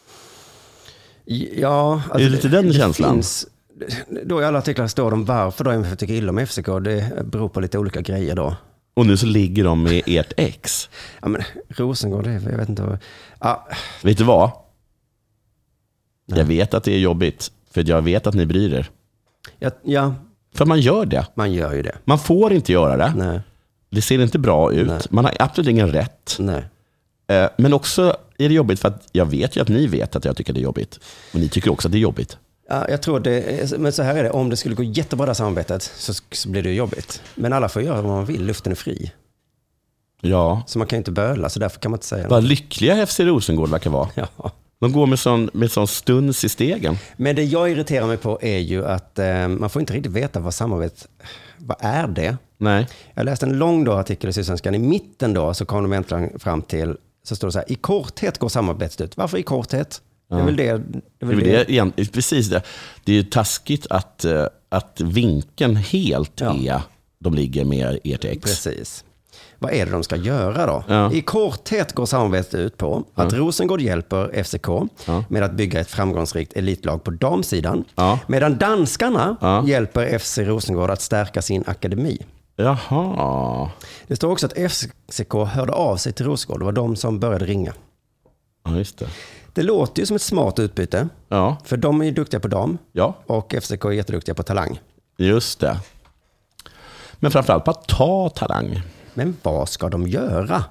Ja, alltså är det lite den det känslan? Finns, då i alla artiklar står de varför då M F F tycker illa om F C K. Det beror på lite olika grejer då. Och nu så ligger de med ert ex. Ja, men Rosengård, jag vet inte vad... Ja. Vet du vad? Nej. Jag vet att det är jobbigt. För jag vet att ni bryr er. Ja, ja. För man gör det. Man gör ju det. Man får inte göra det. Nej. Det ser inte bra ut. Nej. Man har absolut ingen rätt. Nej. Men också är det jobbigt för att jag vet ju att ni vet att jag tycker det är jobbigt. Och ni tycker också att det är jobbigt. Ja, jag tror det, men så här är det. Om det skulle gå jättebra det samarbetet så, så blir det jobbigt. Men alla får göra vad man vill. Luften är fri. Ja. Så man kan ju inte böla, så därför kan man inte säga vad något. Lyckliga F C Rosengård verkar vara. Ja. De går med sån, med sån stuns i stegen. Men det jag irriterar mig på är ju att eh, man får inte riktigt veta vad samarbete, vad är det? Nej. Jag läste en lång då artikel i Sydsvenskan. I mitten då så kom de äntligen fram till, så står det så här, i korthet går samarbetet ut. Varför i korthet? Ja. Det är väl det. Det är väl det, det. det igen, precis det. Det är ju taskigt att, att vinkeln helt ja. Är, de ligger med ert ex. Precis. Vad är det de ska göra då? Ja. I korthet går samarbetet ut på att ja. Rosengård hjälper F C K ja. Med att bygga ett framgångsrikt elitlag på damsidan. Ja. Medan danskarna ja. Hjälper F C Rosengård att stärka sin akademi. Jaha. Det står också att F C K hörde av sig till Rosengård. Det var de som började ringa. Ja, just det. Det låter ju som ett smart utbyte. Ja. För de är ju duktiga på dam. Ja. Och F C K är jätteduktiga på talang. Just det. Men framförallt på att ta talang. Men vad ska de göra?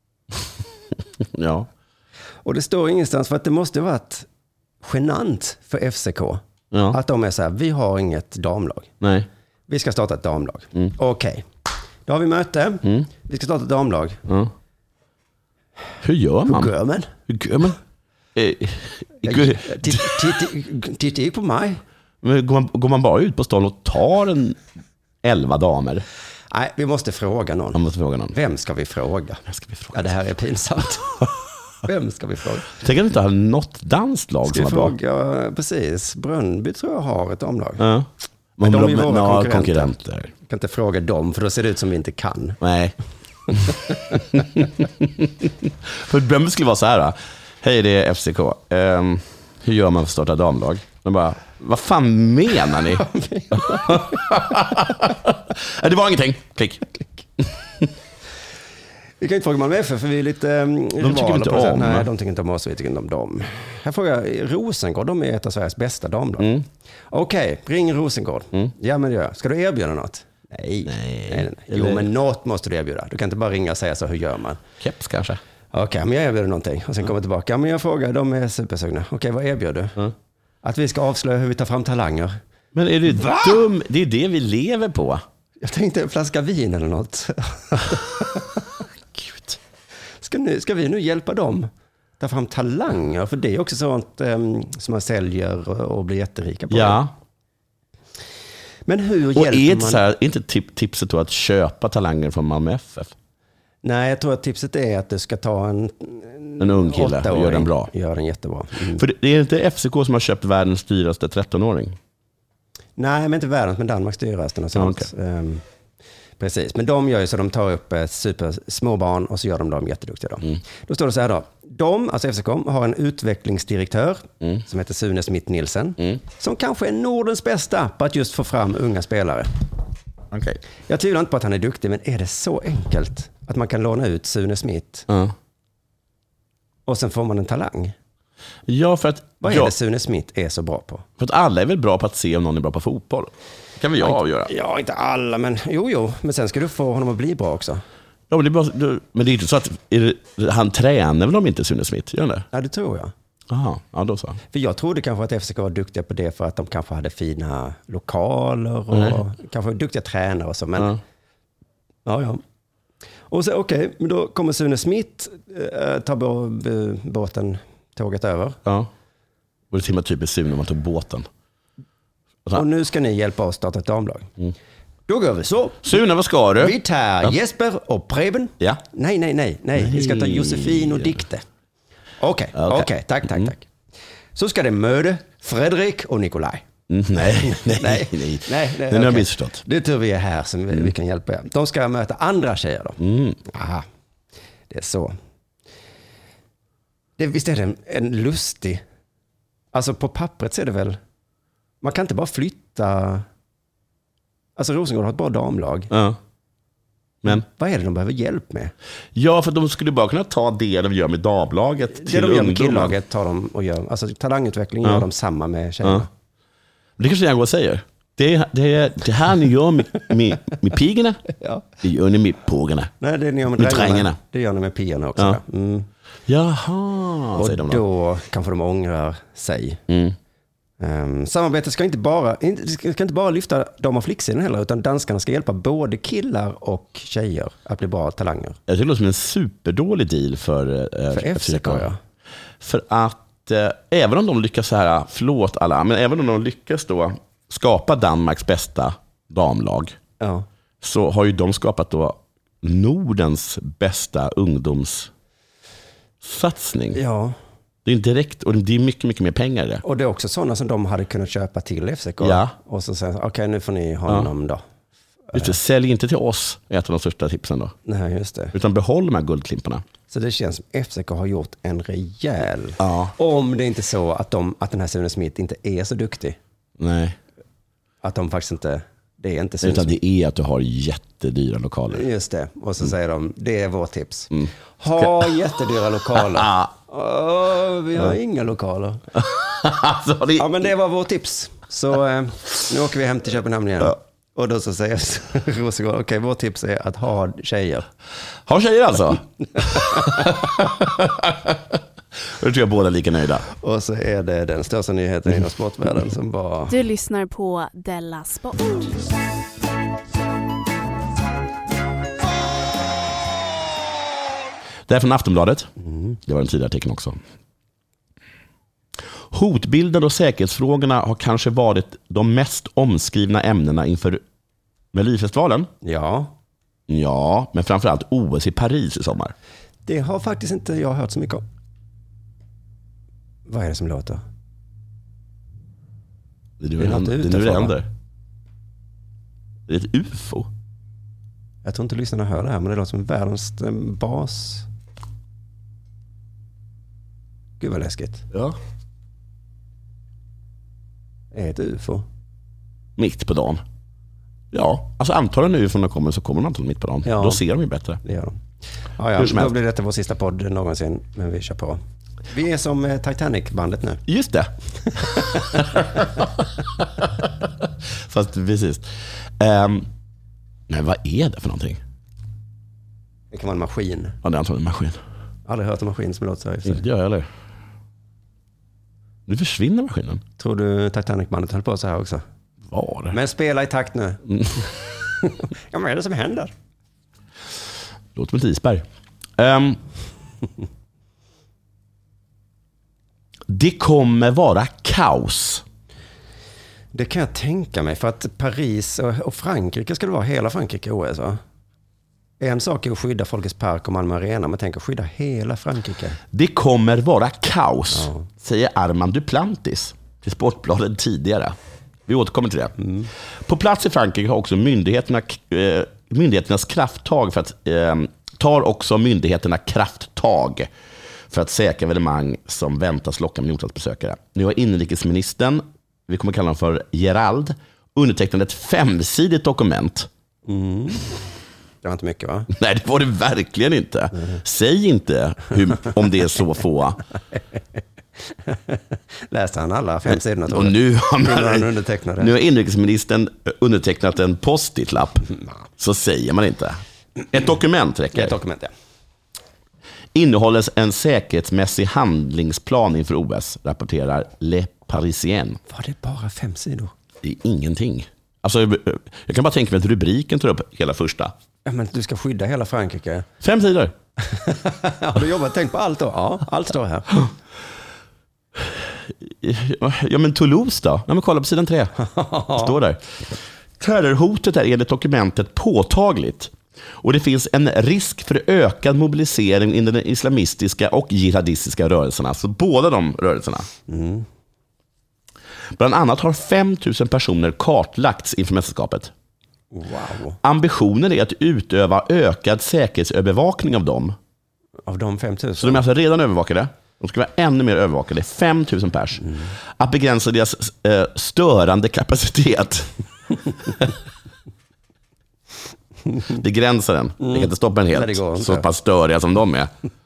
Ja. Och det står ingenstans, för att det måste vara ett genant för F C K. Ja. Att de är så här, vi har inget damlag. Nej. Vi ska starta ett damlag. Mm. Okej. Okay. Då har vi möte. Mm. Vi ska starta ett damlag. Ja. Hur gör man? Hur gör man? Hur gör man? Titta ju på mig. Men går, man, går man bara ut på stan och tar en elva damer? Nej, vi måste fråga någon. Man måste fråga någon. Vem ska vi fråga? Vem ska vi fråga? Ja, det här är pinsamt. Vem ska vi fråga? Tänk att vi inte har något danskt lag som var fråga, bra. Precis. Brönnby tror jag har ett damlag. Ja. Men de är ju våra konkurrenter. konkurrenter. Jag kan inte fråga dem, för då ser det ut som vi inte kan. Nej. För Brönnby skulle vara så här. Hej, det är F C K. Um, hur gör man för att starta damlag? De bara, vad fan menar ni? Det var ingenting. Klick. Vi kan inte fråga Malmö F F, för vi är lite um, de tycker inte om. Nej, de tycker inte om oss, vi tycker inte om dem. Här frågar jag, Rosengård, de är ett av Sveriges bästa damlag. Mm. Okej, okay, ring Rosengård. Mm. Ja, men det gör jag. Ska du erbjuda något? Nej. Nej. nej, nej. Jo, Eller... men något måste du erbjuda. Du kan inte bara ringa och säga så, hur gör man? Keps kanske. Okej, okay, men jag erbjuder någonting. Och sen kommer jag tillbaka. Ja, men jag frågar, de är supersugna. Okej, okay, vad erbjuder du? Mm. Att vi ska avslöja hur vi tar fram talanger. Men är det Va? dum? Det är det vi lever på. Jag tänkte en flaska vin eller något. Gud. Ska, nu, ska vi nu hjälpa dem ta fram talanger? För det är också sånt um, som man säljer och, och blir jätterika på. Ja. Men hur och hjälper är man? Så här, är inte tip, tipset då att köpa talanger från Malmö F F? Nej, jag tror att tipset är att du ska ta en En ung kille och gör den bra. Gör den jättebra. Mm. För det, det är inte F C K som har köpt världens dyraste trettonåring. Nej, men inte världens, men Danmarks dyraste. Och sånt. Okay. Um, precis, men de gör ju så de tar upp eh, super små barn och så gör de dem jätteduktiga. Då, mm. då står det så här då. De, alltså F C K, har en utvecklingsdirektör mm. som heter Sune Smith Nielsen. Mm. Som kanske är Nordens bästa på att just få fram unga spelare. Okay. Jag tvivlar inte på att han är duktig, men är det så enkelt att man kan låna ut Sune Smith mm. och sen får man en talang? Ja, för att... Vad är ja, det Sune Smith är så bra på? För att alla är väl bra på att se om någon är bra på fotboll. Det kan väl jag ja, avgöra? Ja, inte alla, men jo, jo. Men sen ska du få honom att bli bra också. Ja, men det är, bara, men det är inte så att är det, han tränar väl om inte Sune Smith, gör det? Ja, det tror jag. Aha, ja då så. För jag trodde kanske att F C K var duktiga på det för att de kanske hade fina lokaler och mm. kanske duktiga tränare och så. Men mm. ja, ja. Och så okej, okay, men då kommer Sune Smith äh, ta båten, tåget över. Ja. Och det till och med typiskt Sune om man tog båten. Och, och nu ska ni hjälpa oss starta ett damlag. Mm. Då går vi så. Sune, vad ska du? Vi tar ja. Jesper och Preben. Ja. Nej, nej, nej, nej. Vi ska ta Josefin och Dikte. Okej, okay, okej. Okay. Tack, tack, mm. tack. Så ska det möta Fredrik och Nikolaj. Mm, nej, nej, nej. nej, nej, nej det har jag missförstått. Det är tur vi är här som vi, mm. vi kan hjälpa er. De ska möta andra tjejer då. Mm. Aha, det är så. Det, visst är det en, en lustig... Alltså på pappret så är det väl... Man kan inte bara flytta... Alltså Rosengård har ett bra damlag. Ja. Men vad är det de behöver hjälp med? Ja, för de skulle bara kunna ta det de gör med damlaget till det de gör med killaget tar de och gör. Alltså talangutveckling ja. gör de samma med tjejerna. Ja. Det kanske jag går och säger. Det är det, det här ni gör med, med, med pigorna. Ja. Det gör ni med pågarna. Nej, det ni gör med, med drängarna. Det gör ni med pigorna också. Ja. Mm. Jaha, och säger de då. då kanske de ångrar sig. Mm. Um, samarbetet ska inte bara inte, ska inte bara lyfta dam- och flicksidan heller, utan danskarna ska hjälpa både killar och tjejer att bli bra talanger. Jag tycker det låter som en superdålig deal för, eh, för F C K. Ja. För att eh, även om de lyckas så här, förlåt alla, men även om de lyckas då skapa Danmarks bästa damlag, ja. så har ju de skapat då Nordens bästa ungdomssatsning. Ja. Det är direkt, och det är mycket, mycket mer pengar i det. Och det är också sådana som de hade kunnat köpa till F C K. Ja. Och så säger okej, okay, nu får ni honom ja. då. Just det, sälj inte till oss, är ett av de största tipsen då. Nej, just det. Utan behåll de här guldklimparna. Så det känns som F C K har gjort en rejäl... Ja. Om det är inte så att, de, att den här Sune Smith inte är så duktig. Nej. Att de faktiskt inte... Det är inte Sune Utan Smith. det är att du har jättedyra lokaler. Just det. Och så mm. säger de, det är vårt tips. Mm. Ha jättedyra lokaler. Oh, vi har ja. inga lokaler. alltså, det... Ja, men det var vårt tips. Så eh, nu åker vi hem till Köpenhamn igen. Ja. Och då så säger Rosengård, okej, okay, vårt tips är att ha tjejer. Ha tjejer alltså? Och då tror jag båda är lika nöjda. Och så är det den största nyheten inom sportvärlden som bara... Du lyssnar på Della Sport. Det är från Aftonbladet. Mm. Det var den tidigare artikeln också. Hotbilden och säkerhetsfrågorna har kanske varit de mest omskrivna ämnena inför Melodifestivalen. Ja. Ja, men framförallt O S i Paris i sommar. Det har faktiskt inte jag hört så mycket om. Vad är det som låter? Det är, det är, det är nu det händer. Det är ett U F O. Jag tror inte lyssnarna hör det här, men det låter som världens bas. Gud vad läskigt. Ja. Är ett U F O? Mitt på dagen. Ja, alltså antagligen nu från när de kommer så kommer de antagligen mitt på dagen. Ja. Då ser de ju bättre. Det gör de. Ja, ja, då blir detta vår sista podd någonsin, men vi kör på. Vi är som Titanic-bandet nu. Just det. Fast precis. Um, nej, vad är det för någonting? Det kan vara en maskin. Ja, det är antagligen en maskin. Jag har aldrig hört en maskin som låter så här. Inte jag heller. Nu försvinner maskinen. Tror du Titanic-bandet höll på så här också? Var det? Men spela i takt nu. Mm. Ja, vad är det som händer? Låt mig till isberg. Um, det kommer vara kaos. Det kan jag tänka mig, för att Paris och, och Frankrike ska det vara hela Frankrike O S, va? En sak är att skydda Folkets park och Malmö Arena, men tänk att skydda hela Frankrike. Det kommer vara kaos, ja. säger Armand Duplantis till Sportbladet tidigare. Vi återkommer till det. Mm. På plats i Frankrike har också myndigheterna, eh, myndigheternas krafttag för att eh, tar också myndigheterna krafttag för att säkra evenemang som väntas locka miljontals besökare. Nu har inrikesministern, vi kommer kalla honom för Gerald, undertecknat ett femsidigt dokument. Mm. Det var inte mycket, va? Nej, det var det verkligen inte. Mm. Säg inte hur, om det är så få. Läste han alla fem sidorna? Och nu har, man, undertecknade. nu har inrikesministern undertecknat en post-it-lapp. Mm. Så säger man inte. Ett dokument räcker. Ett dokument, ja. Innehåller en säkerhetsmässig handlingsplan inför O S, rapporterar Le Parisien. Var det bara fem sidor? Det är ingenting. Alltså, jag kan bara tänka mig att rubriken tar upp hela första. Ja, men du ska skydda hela Frankrike. Fem sidor. Har du jobbat tänkt på allt då? Ja, allt står här. Ja, men Toulouse då? Ja, men kolla på sidan tre. Står där. Terrorhotet är enligt dokumentet påtagligt. Och det finns en risk för ökad mobilisering i den islamistiska och jihadistiska rörelserna. Så båda de rörelserna. Mm. Bland annat har fem tusen personer kartlagts inför mästerskapet. Wow. Ambitionen är att utöva ökad säkerhetsövervakning av dem. Av de fem tusen? Så de är alltså redan övervakade. De ska vara ännu mer övervakade. fem tusen pers. Mm. Att begränsa deras eh, störande kapacitet. Begränsar den. Mm. Det kan inte stoppa den helt. Nej, så pass störiga som de är.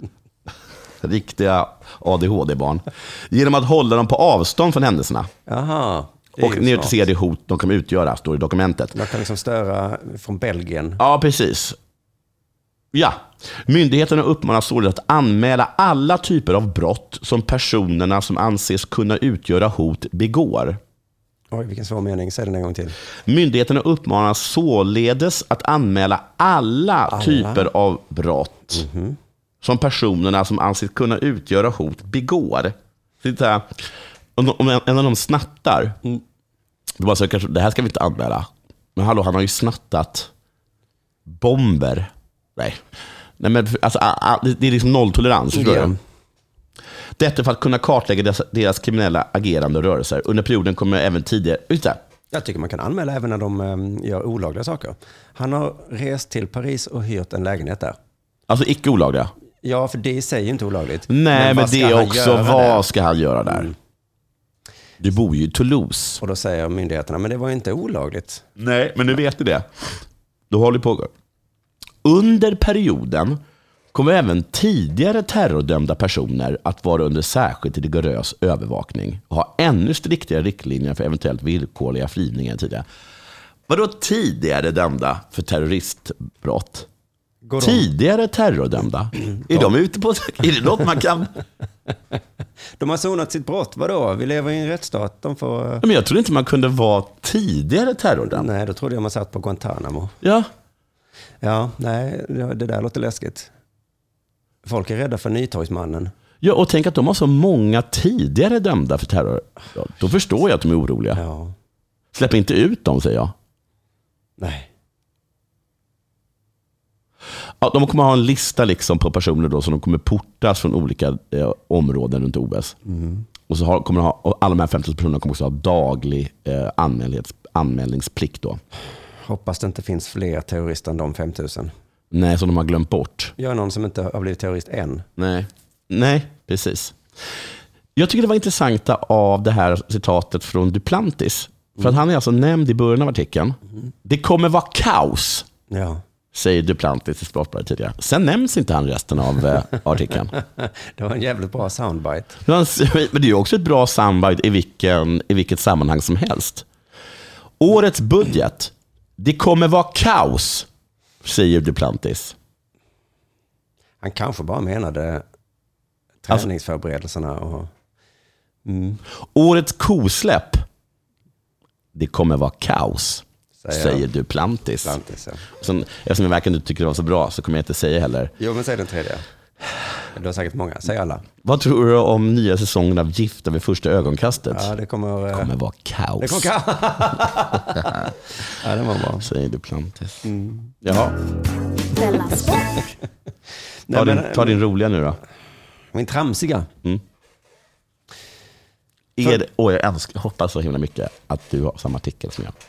Riktiga A D H D-barn. Genom att hålla dem på avstånd från händelserna. Aha, och neutralisera det hot de kan utgöra, står i dokumentet. De kan liksom störa från Belgien. Ja, precis. Ja, myndigheterna uppmanas således att anmäla alla typer av brott som personerna som anses kunna utgöra hot begår. Oj, vilken svår mening. Säg den en gång till. Myndigheterna uppmanas således att anmäla alla, alla. typer av brott mm-hmm. som personerna som anses kunna utgöra hot begår. Så här, om, om en av dem snattar, mm. då bara så kanske, det här ska vi inte anmäla. Men hallå, han har ju snattat bomber. Nej, Nej men alltså, det är liksom nolltolerans. Yeah. Detta för att kunna kartlägga deras, deras kriminella agerande och rörelser. Under perioden kommer även tidigare ut där. Jag tycker man kan anmäla även när de um, gör olagliga saker. Han har rest till Paris och hyrt en lägenhet där. Alltså icke olagliga? Ja, för det säger ju inte olagligt. Nej, men, men det är också, vad där? ska han göra där? Mm. Du bor ju i Toulouse. Och då säger myndigheterna, men det var ju inte olagligt. Nej, men nu vet du det. Då håller det på. Under perioden kommer även tidigare terrordömda personer att vara under särskilt rigorös övervakning och ha ännu striktare riktlinjer för eventuellt villkorliga frigivningar än tidigare. Vadå tidigare dömda för terroristbrott? Tidigare terrordömda? Är de ute på... Är det något man kan... De har sonat sitt brott. Vadå? Vi lever i en rättsstat. De får... Men jag trodde inte man kunde vara tidigare terrordömd. Nej, då trodde jag man satt på Guantanamo. Ja. Ja, nej, det där låter läskigt. Folk är rädda för Nytorgsmannen. Ja, och tänk att de har så många tidigare dömda för terror. Ja, då förstår jag att de är oroliga. Ja. Släpp inte ut dem, säger jag. Nej. Ja, de kommer ha en lista liksom på personer då som de kommer portas från olika eh, områden runt O S. Mm. Och så har, kommer de ha, och alla de här femtio personerna kommer också ha daglig eh, anmälnings, anmälningsplikt då. Hoppas det inte finns fler terrorister än de fem tusen. Nej, som de har glömt bort. Jag är någon som inte har blivit terrorist än. Nej, Nej precis. Jag tycker det var intressant av det här citatet från Duplantis. För mm. att han är alltså nämnd i början av artikeln. Mm. Det kommer vara kaos, ja. säger Duplantis i Sportbladet tidigare. Sen nämns inte han resten av eh, artikeln. Det var en jävligt bra soundbite. Men det är ju också ett bra soundbite i, vilken, i vilket sammanhang som helst. Årets budget, det kommer vara kaos, säger Duplantis. Han kanske bara menade träningsförberedelserna. Och... Mm. Årets kosläpp, det kommer vara kaos, säger, säger Duplantis. Duplantis, ja. Sen, eftersom jag verkligen inte tycker det var så bra så kommer jag inte säga heller. Jo, men säg den tredje. Du har säkert många, säg alla. Vad tror du om nya säsongen av Gifta vid första ögonkastet? Ja, det kommer, det kommer vara kaos. Det kommer kaos. Ja, det var bra. Säger du Plantis. Mm. Jaha. Della Sport. Ta, din, ta din roliga nu då. Min tramsiga. Mm. Är det, åh, jag älskar, hoppas så himla mycket att du har samma artikel som jag.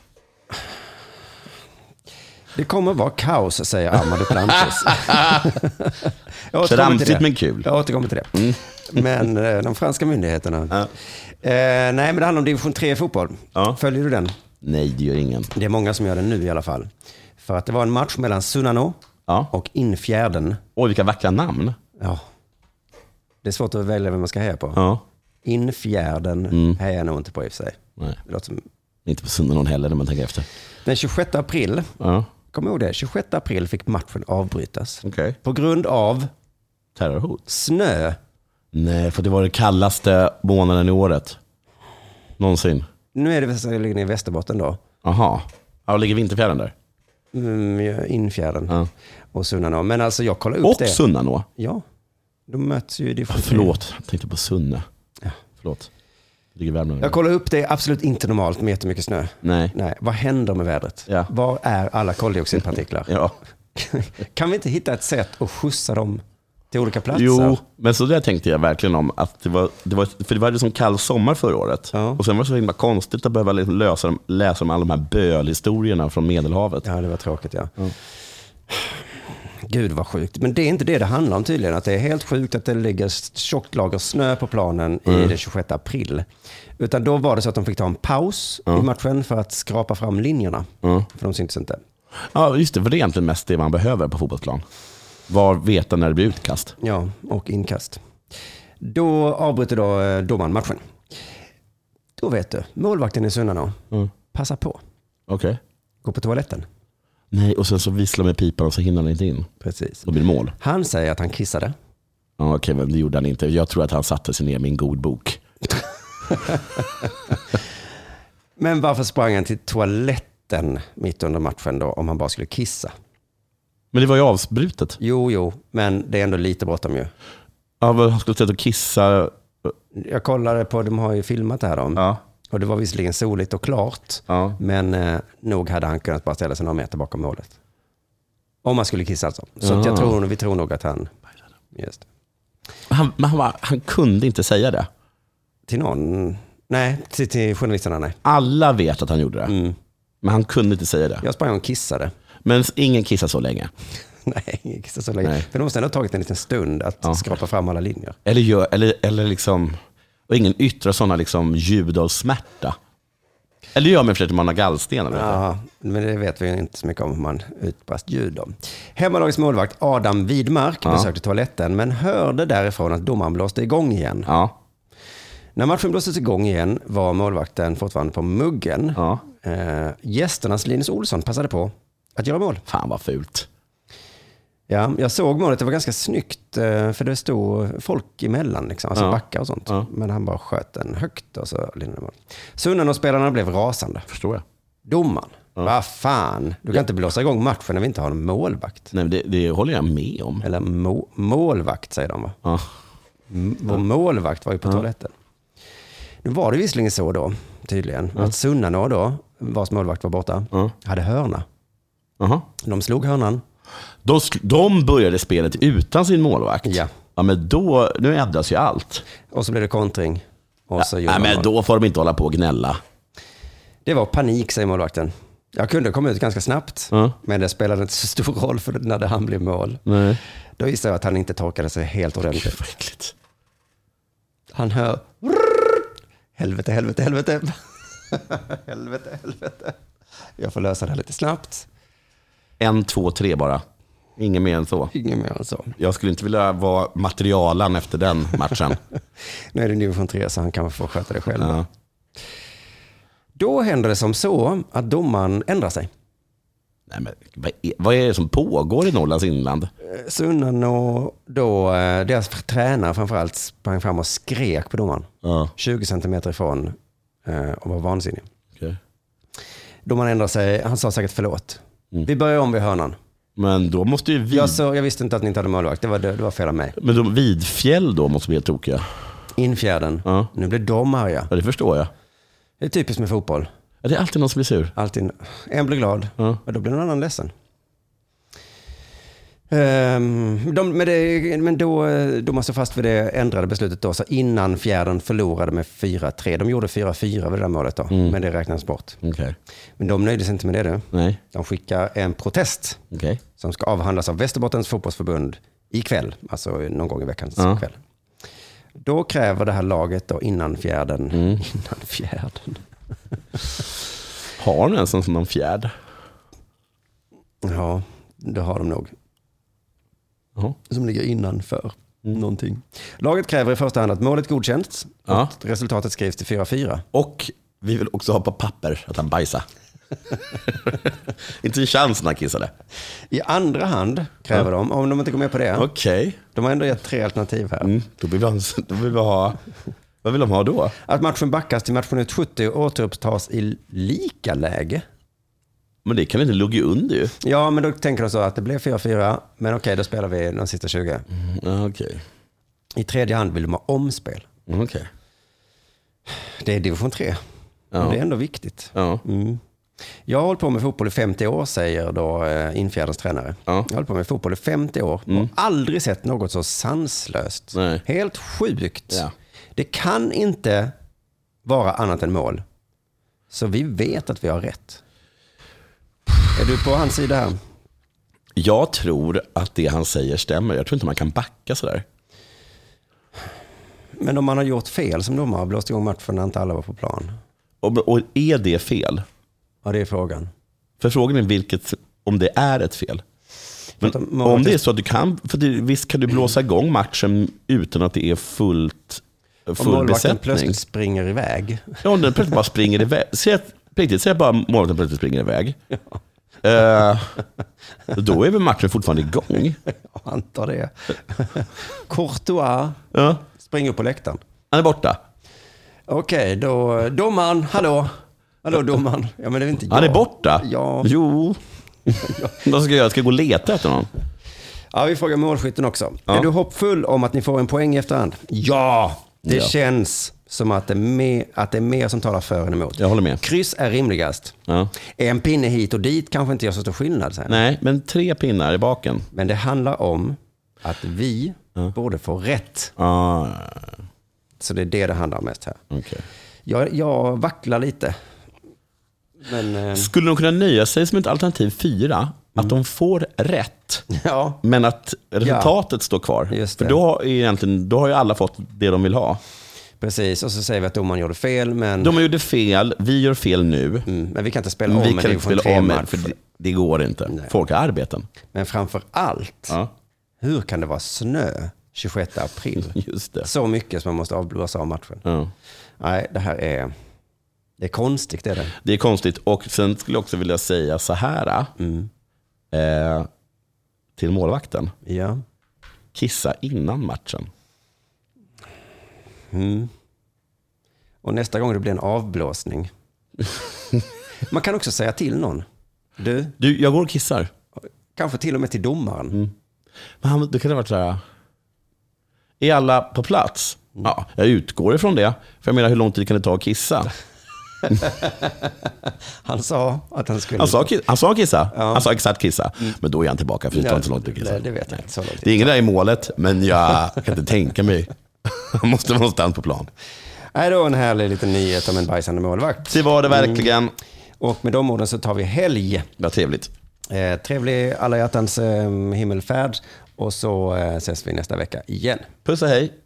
Det kommer vara kaos, säger Amadou Plantis. Tramsigt men kul. Jag återkommer till det. Mm. Men eh, de franska myndigheterna. Ja. Eh, nej, men det handlar om division tre fotboll. Ja. Följer du den? Nej, det gör ingen. Det är många som gör den nu i alla fall. För att det var en match mellan Sunnanå ja. och Innfjärden. Oj, vilka vackra namn. Ja. Det är svårt att välja vem man ska heja på. Ja. Innfjärden mm. hejar jag nog inte på i och för sig. Nej. Det låter som... Inte på Sunnanå heller när man tänker efter. Den tjugosjätte april, ja. kom ihåg det, tjugosjätte april fick matchen avbrytas. Okay. På grund av terrorhot. Snö. Nej, för det var det kallaste månaden i året. Någonsin. Nu är det så ligger i Västerbotten då. Aha. Ja, ligger Vinterfjärden där? Mm, Innfjärden. Ja. Och Sunnanå. Men alltså jag kollar upp och det. Och Sunnanå? Ja. De möts ju i ja, förlåt, jag tänkte på Sunne. Ja. Förlåt. Ligger jag kollar upp det, är absolut inte normalt med jättemycket snö. Nej. Nej. Vad händer med vädret? Ja. Var är alla koldioxidpartiklar? Ja. Kan vi inte hitta ett sätt att skjutsa dem till olika platser? Jo, men så där tänkte jag verkligen om. Att det var, det var, för det var ju som kall sommar förra året. Ja. Och sen var det så himla konstigt att behöva lösa, läsa om alla de här bölhistorierna från Medelhavet. Ja, det var tråkigt, ja. Mm. Gud vad sjukt. Men det är inte det det handlar om tydligen. Att det är helt sjukt att det ligger tjockt lager snö på planen mm. i den tjugosjätte april. Utan då var det så att de fick ta en paus mm. i matchen för att skrapa fram linjerna. Mm. För de syntes inte. Ja, just det. För det är egentligen mest det man behöver på fotbollsplan. Var veta när det blir utkast. Ja, och inkast. Då avbryter då domaren matchen. Då vet du, målvakten i Sunnanå. Mm. Passa på. Okej. Okay. Gå på toaletten. Nej, och sen så visslar med pipan och så hinner han inte in. Precis. Då blir det mål. Han säger att han kissade. Ja, okej, men det gjorde han inte. Jag tror att han satte sig ner med en god bok. Men varför sprang han till toaletten mitt under matchen då om han bara skulle kissa? Men det var ju avbrutet. Jo, jo, men det är ändå lite bråttom ju. Ja, men han skulle sätta och kissa. Jag kollade på, de har ju filmat det här då. Ja. Och det var visserligen soligt och klart. Ja. Men eh, nog hade han kunnat bara ställa sig några meter bakom målet. Om man skulle kissa alltså. Så att jag tror, vi tror nog att han... Just det. Han, men han, var, han kunde inte säga det. Till någon... Nej, till, till journalisterna, nej. Alla vet att han gjorde det. Mm. Men han kunde inte säga det. Jag sprang och kissade. Men ingen kissar så länge. Nej, ingen kissar så länge. Nej. För de måste ändå ha tagit en liten stund att ja. skrapa fram alla linjer. Eller, gör, eller, eller liksom... Och ingen yttrar sådana liksom ljud av smärta. Eller gör man för att man har gallsten? Eller ja, men det vet vi inte så mycket om hur man utbrast ljud om. Hemmalagets målvakt Adam Widmark ja. besökte toaletten men hörde därifrån att domaren blåste igång igen. Ja. När matchen blåstes igång igen var målvakten fortfarande på muggen. Ja. Eh, gästernas Linus Olsson passade på att göra mål. Fan vad fult. Ja, jag såg målet, det var ganska snyggt för det stod folk emellan liksom, alltså ja. backar och sånt. Ja. Men han bara sköt den högt och så linnade mål. Sunnanå-spelarna blev rasande. Förstår jag. Domaren, ja. vad fan, du kan ja. inte blåsa igång matchen när vi inte har en målvakt. Nej, det, det håller jag med om. Eller må, målvakt säger de va? Ja. M- vår målvakt var ju på ja. toaletten. Nu var det visserligen så då, tydligen, ja. att Sunnanå då, vars målvakt var borta, ja. hade hörna. Uh-huh. De slog hörnan. De, de började spelet utan sin målvakt. Ja. Ja, men då, nu ändras ju allt. Och så blev det kontring. Och så ja, ja, men då får de inte hålla på och gnälla. Det var panik, säger målvakten. Jag kunde komma ut ganska snabbt. Mm. Men det spelade inte så stor roll för när det han blev mål. Nej. Då gissar jag att han inte torkade sig helt ordentligt. Gud, vad äckligt. Han hör... Helvete, helvete, helvete. helvete, helvete. Jag får lösa det här lite snabbt. En, två, tre bara. Ingen mer än så. Ingen mer än så. Jag skulle inte vilja vara materialen efter den matchen. Nu är det division tre så han kan få sköta det själv. Ja. Då händer det som så att domaren ändrar sig. Nej, men vad är, vad är det som pågår i Norrlands inland? Sunnanå då, deras tränare framförallt sprang fram och skrek på domaren. Ja. tjugo centimeter ifrån och var vansinnig. Okay. Domaren ändrar sig, han sa säkert förlåt. Mm. Vi börjar om vid hörnan. Men då måste ju vid... jag, så, jag visste inte att ni inte hade målvakt. Det var, det, det var fel av mig. Men de Vidfjäll då måste bli helt tokiga. Infjärden. Ja. Nu blir de arga. Ja, det förstår jag. Det är typiskt med fotboll. Ja, det är alltid någon som blir sur. Alltid. En blir glad. Ja. Och då blir någon annan ledsen. Um, de, men det, men då, då måste jag fast vid det ändrade beslutet då. Så innan Fjärden förlorade med fyra tre. De gjorde fyra fyra vid det där målet då. Mm. Men det räknas bort. Okay. Men de nöjde sig inte med det då. Nej. De skickar en protest. Okay. Som ska avhandlas av Västerbottens fotbollsförbund ikväll. Alltså någon gång i veckan. Ja. Kväll. Då kräver det här laget då innan Fjärden. Mm. Innan Fjärden. Har de en sån som någon fjärd? Ja, det har de nog. Uh-huh. Som ligger innanför mm. någonting. Laget kräver i första hand att målet godkänns. Och uh-huh. resultatet skrivs till fyra fyra. Och vi vill också ha på papper att han bajsar. Inte en chans när han kissade. I andra hand kräver uh-huh. de, om de inte går med på det. Okej. Okay. De har ändå gett tre alternativ här. Mm. Då vill vi ha, då vill vi ha... Vad vill de ha då? Att matchen backas till matchminut sjuttio och återupptas i lika läge. Men det kan inte lugga under ju. Ja, men då tänker de så att det blev fyra fyra. Men okej, okay, då spelar vi de sista tjugo. Mm, okay. I tredje hand vill de ha omspel. Mm, okay. Det är division tre. Ja. Det är ändå viktigt. Ja. Mm. Jag har hållit på med fotboll i femtio år, säger då eh, Infjärdens tränare. Ja. Jag har hållit på med fotboll i femtio år och mm. aldrig sett något så sanslöst. Nej. Helt sjukt. Ja. Det kan inte vara annat än mål. Så vi vet att vi har rätt. Är du på hans sida här? Jag tror att det han säger stämmer. Jag tror inte man kan backa sådär. Men om man har gjort fel som domare har blåst igång matchen när inte alla var på plan. Och, och är det fel? Ja, det är frågan. För frågan är vilket, om det är ett fel. Men om det är så att du kan, för det, visst kan du blåsa igång matchen utan att det är fullt full om besättning. Plötsligt springer iväg. Ja, om den plötsligt bara springer iväg. Säg att, riktigt, säg bara målvakten plötsligt springer iväg. Ja. Uh, då är väl matchen fortfarande igång. Jag antar det. Courtois ja. springer upp på läktaren. Han är borta. Okej, okay, då domaren, hallå. Hallå domaren. Ja, men det är inte jag. Han är borta? Ja. Jo. Vad ska jag göra? Ska jag gå och leta efter någon? Ja, vi frågar målskytten också. Ja. Är du hoppfull om att ni får en poäng i efterhand? Ja, det ja. känns som att det, är mer, att det är mer som talar för än emot. Jag håller med. Kryss är rimligast. Ja. En pinne hit och dit kanske inte gör så stor skillnad. Sen. Nej, men tre pinnar i baken. Men det handlar om att vi ja. borde få rätt. Ah. Så det är det det handlar om mest här. Okay. Jag, jag vacklar lite. Men, eh... Skulle de kunna nöja sig som ett alternativ fyra? Mm. Att de får rätt, ja. men att resultatet ja. står kvar. För då har, egentligen, då har ju alla fått det de vill ha. Precis, och så säger vi att domaren gjorde fel. Men... De gjorde fel, vi gör fel nu. Mm, men vi kan inte spela om vi med kan inte spela om med, för för det, det går inte. Nej. Folk har arbeten. Men framför allt, ja. hur kan det vara snö tjugosjätte april? Just det. Så mycket som man måste avblåsa av matchen. Ja. Nej, det här är... Det är konstigt, är det. Det är konstigt. Och sen skulle jag också vilja säga så här. Mm. Eh, till målvakten. Ja. Kissa innan matchen. Mm. Och nästa gång det blir en avblåsning. Man kan också säga till någon. Du, du jag går och kissar. Kanske till och med till domaren. Mm. Men han, det kan det vara så här. Är alla på plats? Mm. Ja, jag utgår ifrån det. För jag menar, hur lång tid kan det ta att kissa? Han sa att han skulle... Han sa, han sa kissa. Ja. Han sa exakt kissa. Mm. Men då är han tillbaka, för det tar inte så långt att kissa. Det, det vet jag inte. Så långt det är ingen där i målet, men jag kan inte tänka mig. Han måste vara någonstans på plan. Nej, då en härlig liten nyhet om en bajsande målvakt. Det var det verkligen. Mm. Och med de orden så tar vi helg. Vad trevligt. Eh, trevlig alla hjärtans eh, himmelfärd. Och så eh, ses vi nästa vecka igen. Puss och hej.